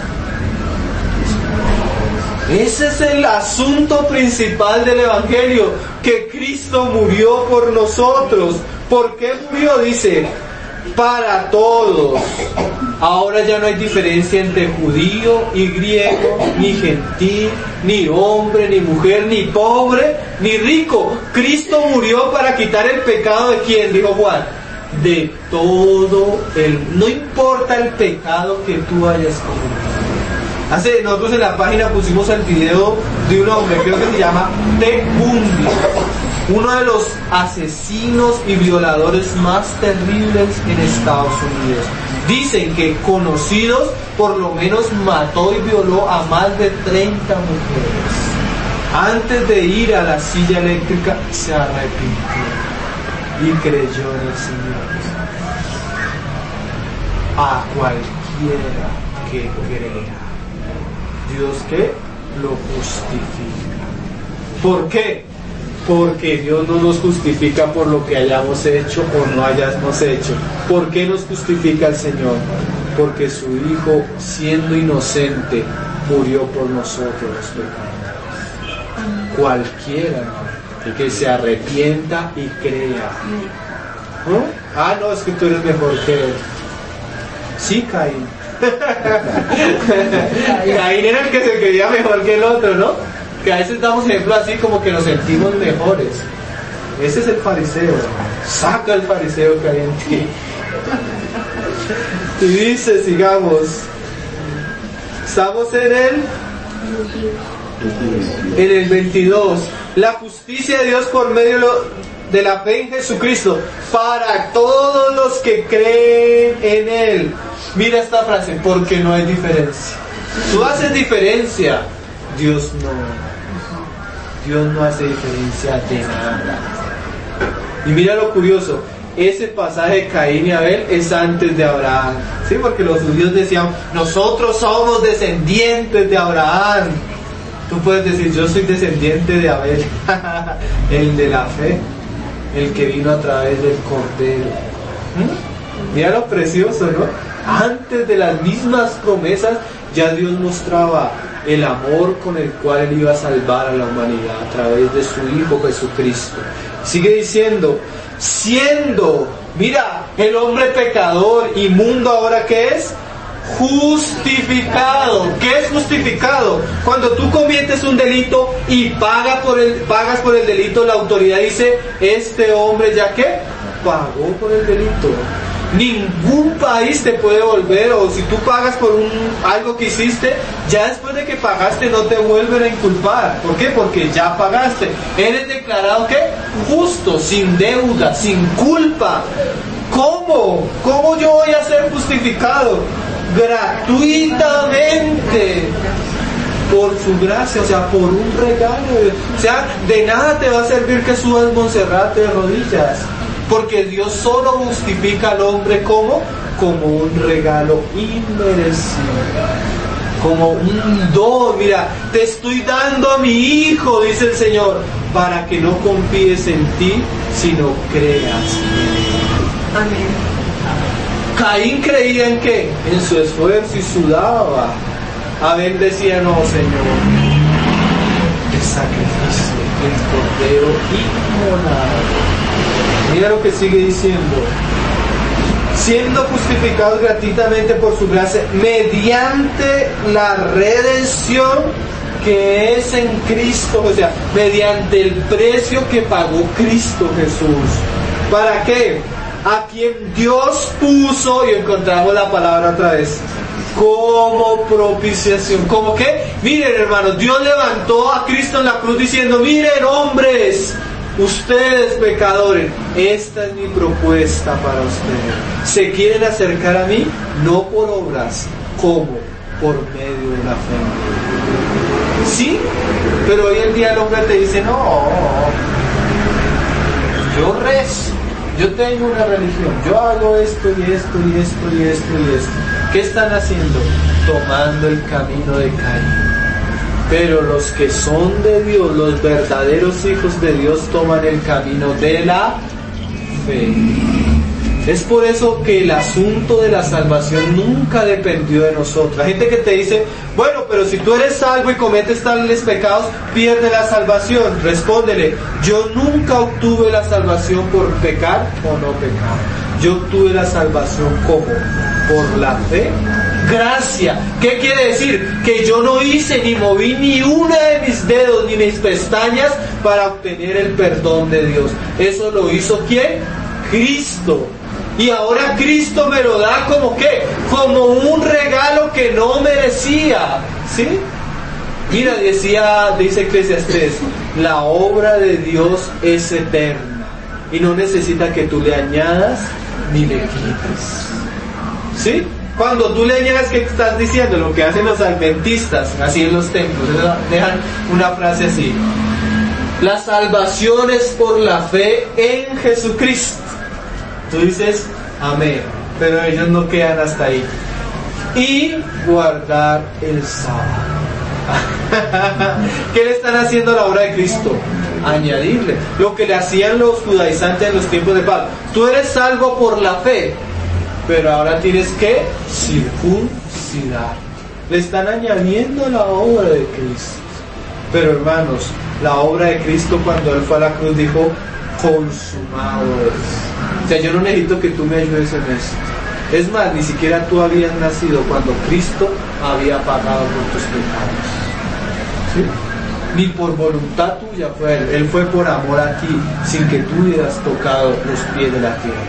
Ese es el asunto principal del Evangelio, que Cristo murió por nosotros. ¿Por qué murió? Dice, para todos. Ahora ya no hay diferencia entre judío y griego, ni gentil, ni hombre, ni mujer, ni pobre, ni rico. Cristo murió para quitar el pecado de ¿quién? Dijo Juan. De todo el... No importa el pecado que tú hayas cometido. Hace, nosotros en la página pusimos el video de un hombre, creo que se llama Ted Bundy, uno de los asesinos y violadores más terribles en Estados Unidos. Dicen que conocidos, por lo menos mató y violó a más de treinta mujeres. Antes de ir a la silla eléctrica se arrepintió y creyó en el Señor. A cualquiera que crea, Dios que lo justifica. ¿Por qué? Porque Dios no nos justifica por lo que hayamos hecho o no hayamos hecho. ¿Por qué nos justifica el Señor? Porque su Hijo, siendo inocente, murió por nosotros los pecadores. Cualquiera que se arrepienta y crea. ¿No? Ah, no, es que tú eres mejor que él. Sí, Caín. Caín era el que se creía mejor que el otro, ¿no? Que a veces damos ejemplos así como que nos sentimos mejores. Ese es el fariseo. Saca el fariseo que hay en ti. Y dice, sigamos. Estamos en el en el veintidós. La justicia de Dios por medio de la fe en Jesucristo para todos los que creen en Él. Mira esta frase, porque no hay diferencia. Tú haces diferencia, Dios no. Dios no hace diferencia de nada. Y mira lo curioso, ese pasaje de Caín y Abel es antes de Abraham. Sí, porque los judíos decían, nosotros somos descendientes de Abraham. Tú puedes decir, yo soy descendiente de Abel, el de la fe, el que vino a través del Cordero. ¿Mm? Mira lo precioso, ¿no? Antes de las mismas promesas, ya Dios mostraba el amor con el cual Él iba a salvar a la humanidad a través de su Hijo Jesucristo. Sigue diciendo, siendo, mira, el hombre pecador, inmundo, ¿ahora qué es? Justificado. ¿Qué es justificado? Cuando tú cometes un delito y pagas por el, pagas por el delito, la autoridad dice, este hombre ya que pagó por el delito. Ningún país te puede volver, o si tú pagas por un algo que hiciste, ya después de que pagaste no te vuelven a inculpar. ¿Por qué? Porque ya pagaste. Eres declarado ¿qué? Justo, sin deuda, sin culpa. ¿Cómo? ¿Cómo yo voy a ser justificado? Gratuitamente. Por su gracia, o sea, por un regalo. O sea, de nada te va a servir que subas Montserrat de rodillas. Porque Dios solo justifica al hombre como, como un regalo inmerecido, como un don. Mira, te estoy dando a mi hijo, dice el Señor, para que no confíes en ti, sino creas. Amén. Caín creía en qué? En su esfuerzo y sudaba. Abel decía, no, Señor, el sacrificio, el cordero inmolado. Mira lo que sigue diciendo. Siendo justificados gratuitamente por su gracia, mediante la redención que es en Cristo, o sea, mediante el precio que pagó Cristo Jesús. ¿Para qué? A quien Dios puso, y encontramos la palabra otra vez, como propiciación. ¿Cómo qué? Miren, hermanos, Dios levantó a Cristo en la cruz diciendo, miren, hombres, ustedes pecadores, esta es mi propuesta para ustedes. ¿Se quieren acercar a mí? No por obras, ¿cómo? Por medio de la fe. Sí, pero hoy en día el hombre te dice, no, yo rezo, yo tengo una religión, yo hago esto y esto y esto y esto y esto. ¿Qué están haciendo? Tomando el camino de Caín. Pero los que son de Dios, los verdaderos hijos de Dios, toman el camino de la fe. Es por eso que el asunto de la salvación nunca dependió de nosotros. Hay gente que te dice, bueno, pero si tú eres salvo y cometes tales pecados, pierde la salvación. Respóndele, yo nunca obtuve la salvación por pecar o no pecar. Yo obtuve la salvación ¿cómo? Por la fe. Gracia. ¿Qué quiere decir? Que yo no hice ni moví ni una de mis dedos ni mis pestañas para obtener el perdón de Dios. Eso lo hizo ¿quién? Cristo. Y ahora Cristo me lo da como ¿qué? Como un regalo que no merecía. ¿Sí? Mira, decía, dice Eclesiastés, la obra de Dios es eterna y no necesita que tú le añadas ni le quites. ¿Sí? Cuando tú le añadas, ¿qué estás diciendo? Lo que hacen los adventistas, así en los templos, dejan una frase así: la salvación es por la fe en Jesucristo. Tú dices, amén, pero ellos no quedan hasta ahí. Y guardar el sábado. ¿Qué le están haciendo a la obra de Cristo? Añadirle lo que le hacían los judaizantes en los tiempos de Pablo. Tú eres salvo por la fe, pero ahora tienes que circuncidar. Le están añadiendo la obra de Cristo. Pero hermanos, la obra de Cristo cuando Él fue a la cruz dijo, consumado es. O sea, yo no necesito que tú me ayudes en esto. Es más, ni siquiera tú habías nacido cuando Cristo había pagado por tus pecados. ¿Sí? Ni por voluntad tuya fue Él. Él fue por amor a ti, sin que tú hubieras tocado los pies de la tierra.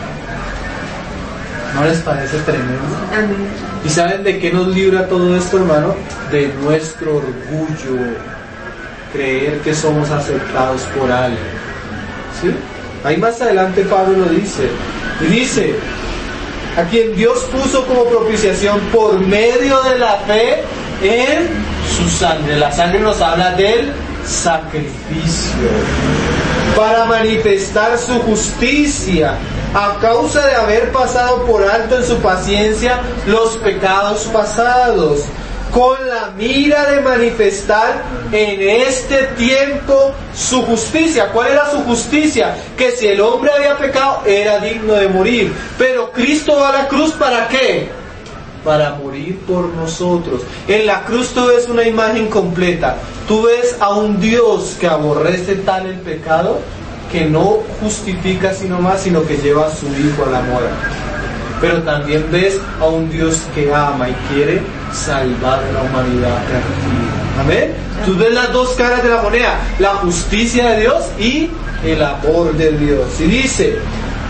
¿No les parece tremendo? Amén. ¿Y saben de qué nos libra todo esto, hermano? De nuestro orgullo. Creer que somos aceptados por alguien. ¿Sí? Ahí más adelante Pablo lo dice. Y dice, a quien Dios puso como propiciación por medio de la fe en su sangre. La sangre nos habla del sacrificio. Para manifestar su justicia, a causa de haber pasado por alto en su paciencia los pecados pasados, con la mira de manifestar en este tiempo su justicia. ¿Cuál era su justicia? Que si el hombre había pecado, era digno de morir. Pero Cristo va a la cruz, ¿para qué? Para morir por nosotros. En la cruz tú ves una imagen completa. Tú ves a un Dios que aborrece tal el pecado, que no justifica sino más, sino que lleva a su Hijo a la muerte. Pero también ves a un Dios que ama y quiere salvar a la humanidad perdida. ¿Amén? Tú ves las dos caras de la moneda, la justicia de Dios y el amor de Dios. Y dice,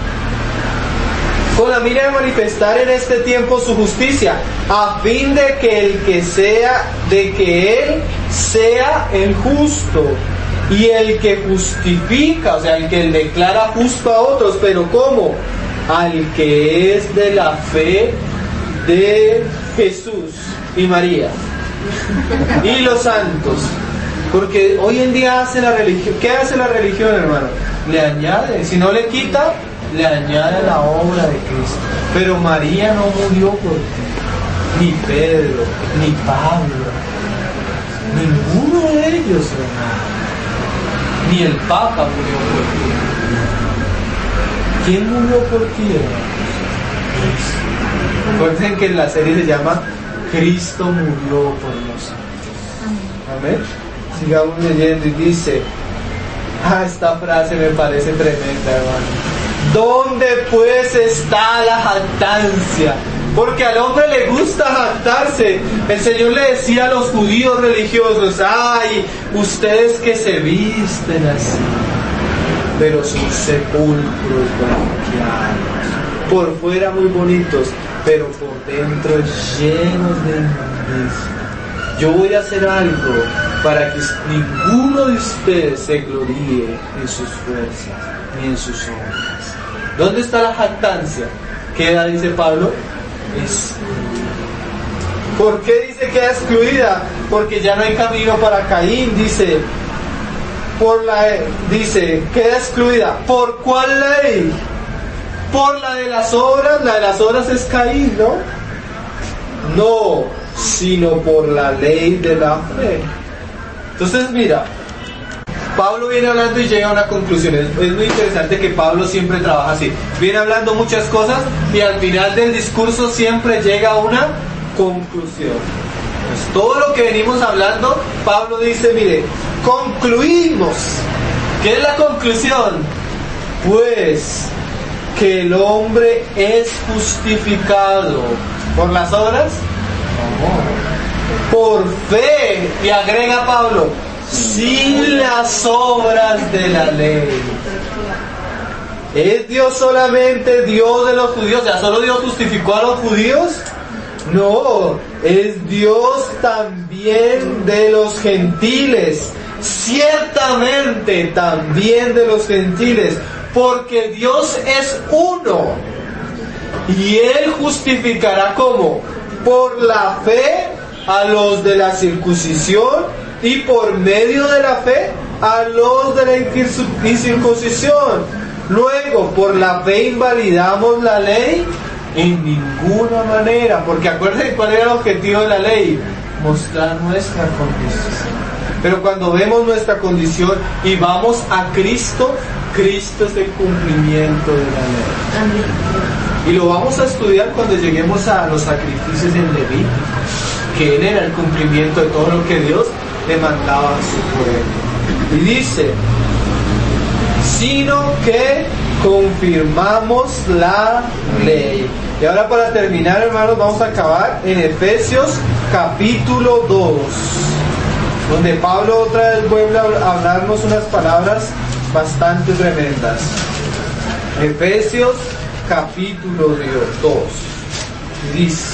con la mira de manifestar en este tiempo su justicia, a fin de que el que sea, de que Él sea el justo y el que justifica, o sea, el que declara justo a otros. Pero ¿cómo? Al que es de la fe de Jesús y María y los santos. Porque hoy en día hace la religión. ¿Qué hace la religión, hermano? Le añade, si no le quita, le añade la obra de Cristo. Pero María no murió por ti, ni Pedro, ni Pablo, ninguno de ellos, hermano. Ni el Papa murió por ti. ¿Quién murió por ti, hermano? Recuerden que en la serie se llama Cristo murió por nosotros. Amén. Sigamos leyendo y dice, ah, esta frase me parece tremenda, hermano. ¿Dónde pues está la jactancia? Porque al hombre le gusta jactarse. El Señor le decía a los judíos religiosos, ay, ustedes que se visten así, pero son sepulcros blanqueados, por fuera muy bonitos, pero por dentro llenos de inmundicia. Yo voy a hacer algo para que ninguno de ustedes se gloríe en sus fuerzas ni en sus obras. ¿Dónde está la jactancia? ¿Qué edad dice Pablo? Es... ¿Por qué dice que es excluida? Porque ya no hay camino para Caín, dice. Por la, dice, queda excluida. ¿Por cuál ley? Por la de las obras. La de las obras es Caín, ¿no? No, sino por la ley de la fe. Entonces mira, Pablo viene hablando y llega a una conclusión. Es, es muy interesante que Pablo siempre trabaja así. Viene hablando muchas cosas y al final del discurso siempre llega a una conclusión. Pues todo lo que venimos hablando, Pablo dice, mire, concluimos. ¿Qué es la conclusión? Pues que el hombre es justificado por las obras, por fe, y agrega Pablo, sin las obras de la ley. ¿Es Dios solamente Dios de los judíos? O sea, ¿solo Dios justificó a los judíos? No, es Dios también de los gentiles. Ciertamente también de los gentiles, porque Dios es uno y Él justificará ¿cómo? Por la fe a los de la circuncisión y por medio de la fe a los de la incircuncisión. Luego, por la fe invalidamos la ley en ninguna manera, porque acuérdense cuál era el objetivo de la ley, mostrar nuestra condición. Pero cuando vemos nuestra condición y vamos a Cristo, Cristo es el cumplimiento de la ley. Amén. Y lo vamos a estudiar cuando lleguemos a los sacrificios en Levítico, que él era el cumplimiento de todo lo que Dios le mandaba a su pueblo. Y dice, sino que confirmamos la ley. Y ahora para terminar, hermanos, vamos a acabar en Efesios capítulo dos, donde Pablo otra vez vuelve a hablarnos unas palabras bastante tremendas. Efesios capítulo dos. Dice,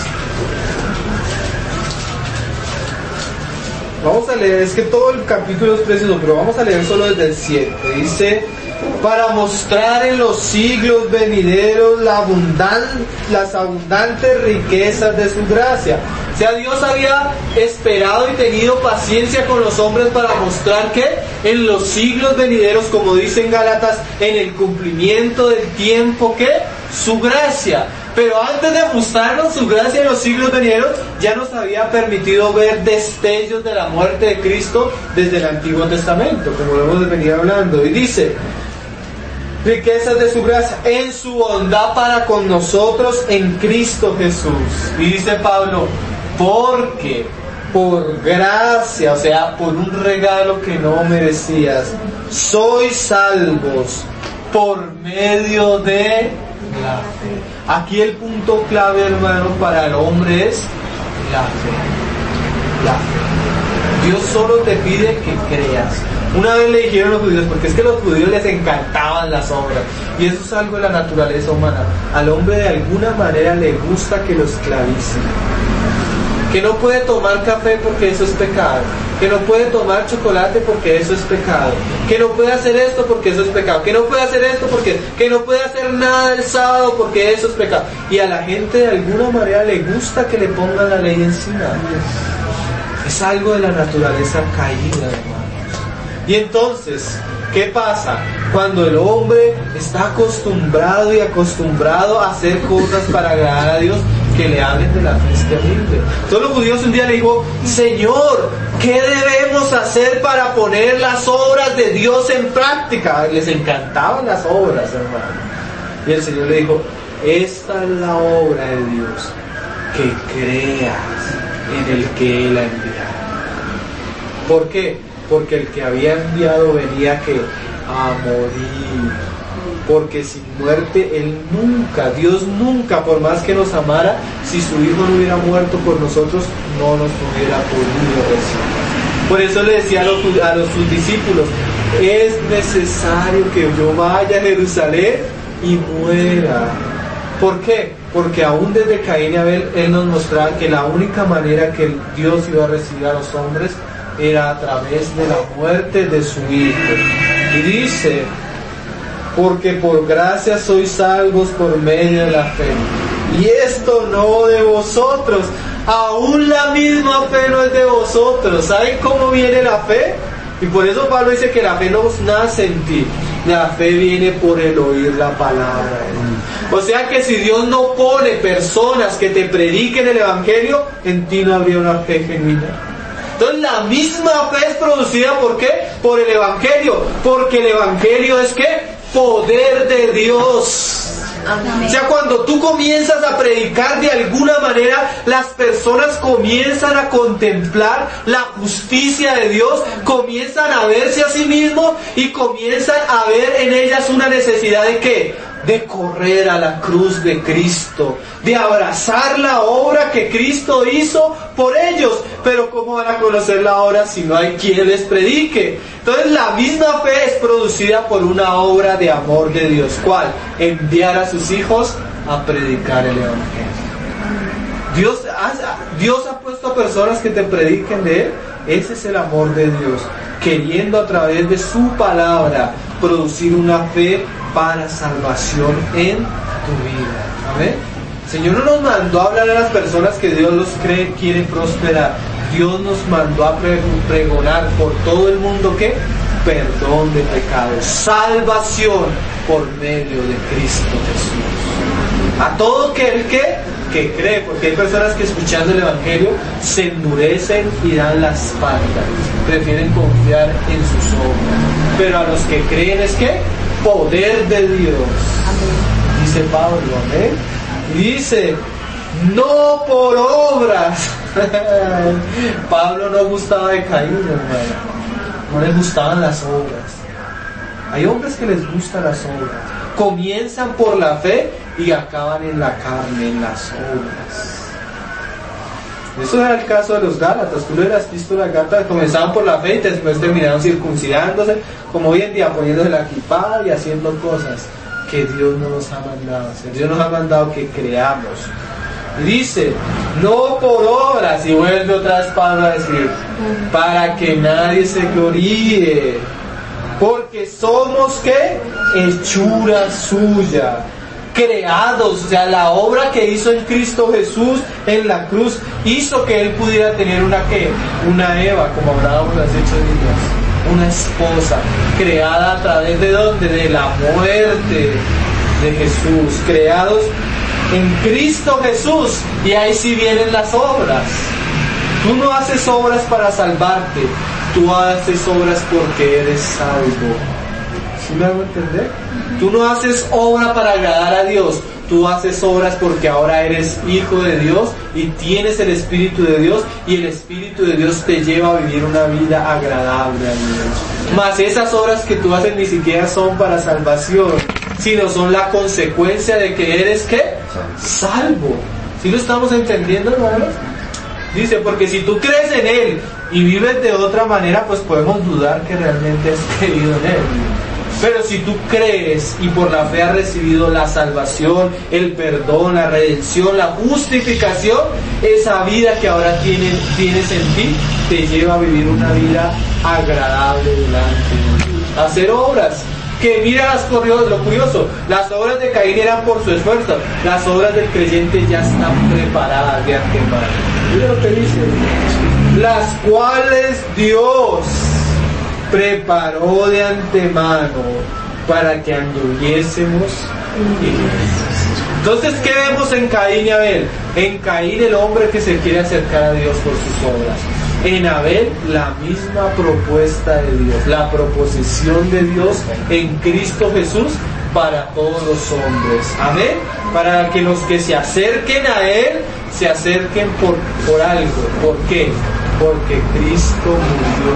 vamos a leer, es que todo el capítulo es precioso, pero vamos a leer solo desde el siete. Dice, para mostrar en los siglos venideros la abundan, las abundantes riquezas de su gracia. O sea, Dios había esperado y tenido paciencia con los hombres para mostrar que en los siglos venideros, como dice en Gálatas, en el cumplimiento del tiempo, que su gracia. Pero antes de mostrarnos su gracia en los siglos venideros, ya nos había permitido ver destellos de la muerte de Cristo desde el Antiguo Testamento, como lo hemos venido hablando. Y dice, riquezas de su gracia en su bondad para con nosotros en Cristo Jesús. Y dice Pablo, porque por gracia, o sea, por un regalo que no merecías, sois salvos por medio de la fe. Aquí el punto clave, hermano, para el hombre es la fe. La fe. Dios solo te pide que creas. Una vez le dijeron a los judíos, porque es que a los judíos les encantaban las obras, y eso es algo de la naturaleza humana. Al hombre de alguna manera le gusta que lo esclavicen. Que no puede tomar café porque eso es pecado. Que no puede tomar chocolate porque eso es pecado. Que no puede hacer esto porque eso es pecado. Que no puede hacer esto porque... Que no puede hacer nada el sábado porque eso es pecado. Y a la gente de alguna manera le gusta que le pongan la ley encima. Es algo de la naturaleza caída, hermanos. Y entonces, ¿qué pasa? Cuando el hombre está acostumbrado y acostumbrado a hacer cosas para agradar a Dios, que le hablen de la fe es terrible. Todos los judíos un día le dijo, Señor, ¿qué debemos hacer para poner las obras de Dios en práctica? Les encantaban las obras, hermano. Y el Señor le dijo, esta es la obra de Dios, que creas en el que Él ha enviado. ¿Por qué? Porque el que había enviado venía que a morir. Porque sin muerte Él nunca, Dios nunca, por más que nos amara, si su Hijo no hubiera muerto por nosotros, no nos hubiera podido recibir. Por eso le decía a los, a los sus discípulos, es necesario que yo vaya a Jerusalén y muera. ¿Por qué? Porque aún desde Caín y Abel, Él nos mostraba que la única manera que Dios iba a recibir a los hombres era a través de la muerte de su Hijo. Y dice, porque por gracia sois salvos por medio de la fe. Y esto no de vosotros, aún la misma fe no es de vosotros. ¿Saben cómo viene la fe? Y por eso Pablo dice que la fe no nace en ti. La fe viene por el oír la palabra. O sea que si Dios no pone personas que te prediquen el Evangelio, en ti no habría una fe genuina. Entonces la misma fe es producida ¿por qué? Por el Evangelio, porque el Evangelio es ¿qué? Poder de Dios. Amén. O sea, cuando tú comienzas a predicar de alguna manera, las personas comienzan a contemplar la justicia de Dios, comienzan a verse a sí mismos y comienzan a ver en ellas una necesidad de ¿qué? De correr a la cruz de Cristo, de abrazar la obra que Cristo hizo por ellos. Pero ¿cómo van a conocer la obra si no hay quien les predique? Entonces la misma fe es producida por una obra de amor de Dios. ¿Cuál? Enviar a sus hijos a predicar el Evangelio. Dios ha, Dios ha puesto a personas que te prediquen de Él. Ese es el amor de Dios, queriendo a través de su palabra producir una fe para salvación en tu vida. Amén. El Señor no nos mandó a hablar a las personas que Dios los cree, quiere prosperar. Dios nos mandó a pregonar por todo el mundo que perdón de pecados, salvación por medio de Cristo Jesús. A todo aquel que, que cree, porque hay personas que escuchando el Evangelio se endurecen y dan la espalda, prefieren confiar en sus obras. Pero a los que creen es que poder de Dios. Amén. Dice Pablo, amén. Y dice, no por obras. Pablo no gustaba de Caín, hermano. No les gustaban las obras. Hay hombres que les gustan las obras. Comienzan por la fe y acaban en la carne, en las obras. Eso era el caso de los Gálatas. Tú lo hubieras visto, las Gálatas comenzaban por la fe y después terminaron circuncidándose, como hoy en día poniéndose la equipada y haciendo cosas que Dios no nos ha mandado hacer. Dios nos ha mandado que creamos. Y dice, no por obras, y vuelve otra vez Pablo a decir, para que nadie se gloríe, porque somos ¿qué? Hechura suya, creados. O sea, la obra que hizo en Cristo Jesús en la cruz hizo que Él pudiera tener una ¿qué? Una Eva, como hablábamos hace ocho días, una esposa creada a través de ¿dónde? De la muerte de Jesús, creados en Cristo Jesús. Y ahí sí vienen las obras. Tú no haces obras para salvarte, tú haces obras porque eres salvo. ¿Sí me hago entender? Tú no haces obra para agradar a Dios, tú haces obras porque ahora eres hijo de Dios y tienes el Espíritu de Dios, y el Espíritu de Dios te lleva a vivir una vida agradable a Dios. Mas esas obras que tú haces ni siquiera son para salvación, sino son la consecuencia de que eres ¿qué? Salvo. ¿Sí lo estamos entendiendo, hermanos? Dice, porque si tú crees en Él y vives de otra manera, pues podemos dudar que realmente has creído en Él. Pero si tú crees y por la fe has recibido la salvación, el perdón, la redención, la justificación, esa vida que ahora tienes, tienes en ti te lleva a vivir una vida agradable delante de Dios. Hacer obras. Que mira las curioso, lo curioso, las obras de Caín eran por su esfuerzo, las obras del creyente ya están preparadas de antemano. Mira lo que dice, las cuales Dios preparó de antemano para que anduviésemos en ellas. Entonces, ¿qué vemos en Caín y Abel? En Caín, el hombre que se quiere acercar a Dios por sus obras. En Abel, la misma propuesta de Dios, la proposición de Dios en Cristo Jesús para todos los hombres. Amén. Para que los que se acerquen a Él, se acerquen por, por algo. ¿Por qué? Porque Cristo murió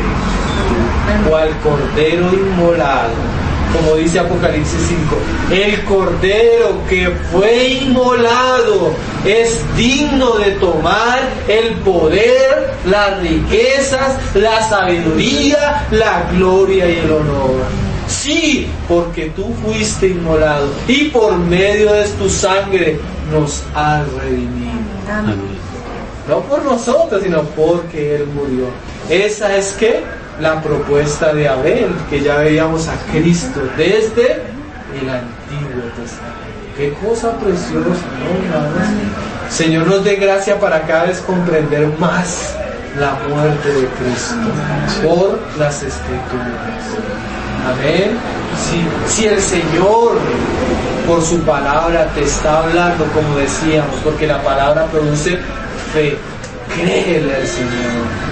por ellos. Cual cordero inmolado. Como dice Apocalipsis cinco, el cordero que fue inmolado es digno de tomar el poder, las riquezas, la sabiduría, la gloria y el honor. Sí, porque tú fuiste inmolado y por medio de tu sangre nos has redimido. Amén. No por nosotros, sino porque Él murió. Esa es que la propuesta de Abel, que ya veíamos a Cristo desde el Antiguo Testamento. Qué cosa preciosa, ¿no, hermanos? Señor, nos dé gracia para cada vez comprender más la muerte de Cristo por las Escrituras. Amén. Si, si el Señor por su palabra te está hablando, como decíamos, porque la palabra produce fe, créele al Señor.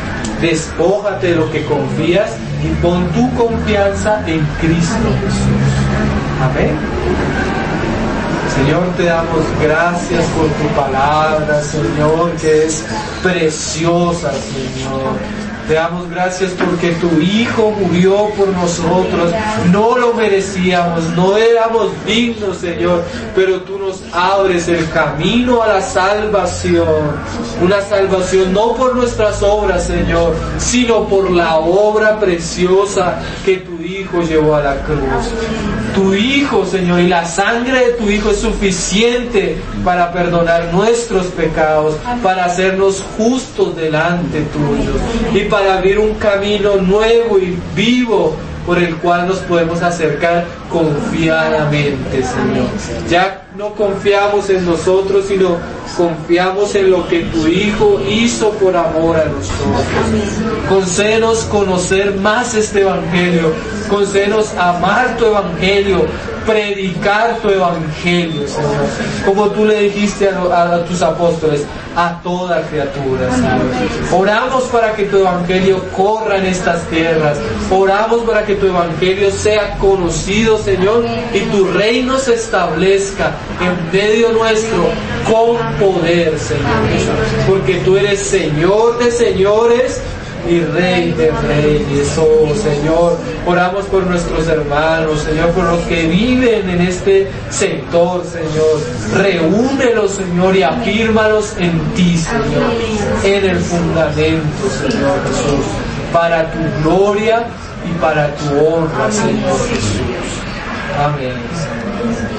Despójate de lo que confías y pon tu confianza en Cristo Jesús. Amén. Señor, te damos gracias por tu palabra, Señor, que es preciosa, Señor. Te damos gracias porque tu Hijo murió por nosotros. No lo merecíamos, no éramos dignos, Señor, pero tú nos abres el camino a la salvación. Una salvación no por nuestras obras, Señor, sino por la obra preciosa que tu Hijo llevó a la cruz. Tu Hijo, Señor, y la sangre de tu Hijo es suficiente para perdonar nuestros pecados, para hacernos justos delante tuyo y para abrir un camino nuevo y vivo por el cual nos podemos acercar confiadamente, Señor. Ya no confiamos en nosotros, sino confiamos en lo que tu Hijo hizo por amor a nosotros. Concédenos conocer más este Evangelio, concédenos amar tu Evangelio, predicar tu Evangelio, Señor, como tú le dijiste a, a, a tus apóstoles, a toda criatura, Señor. Oramos para que tu Evangelio corra en estas tierras, oramos para que tu Evangelio sea conocido, Señor, y tu reino se establezca en medio nuestro con poder, Señor, porque tú eres Señor de señores y Rey de reyes. Oh Señor, oramos por nuestros hermanos, Señor, por los que viven en este sector, Señor. Reúnelos, Señor, y afírmalos en ti, Señor, en el fundamento, Señor Jesús, para tu gloria y para tu honra, Señor Jesús. Amén.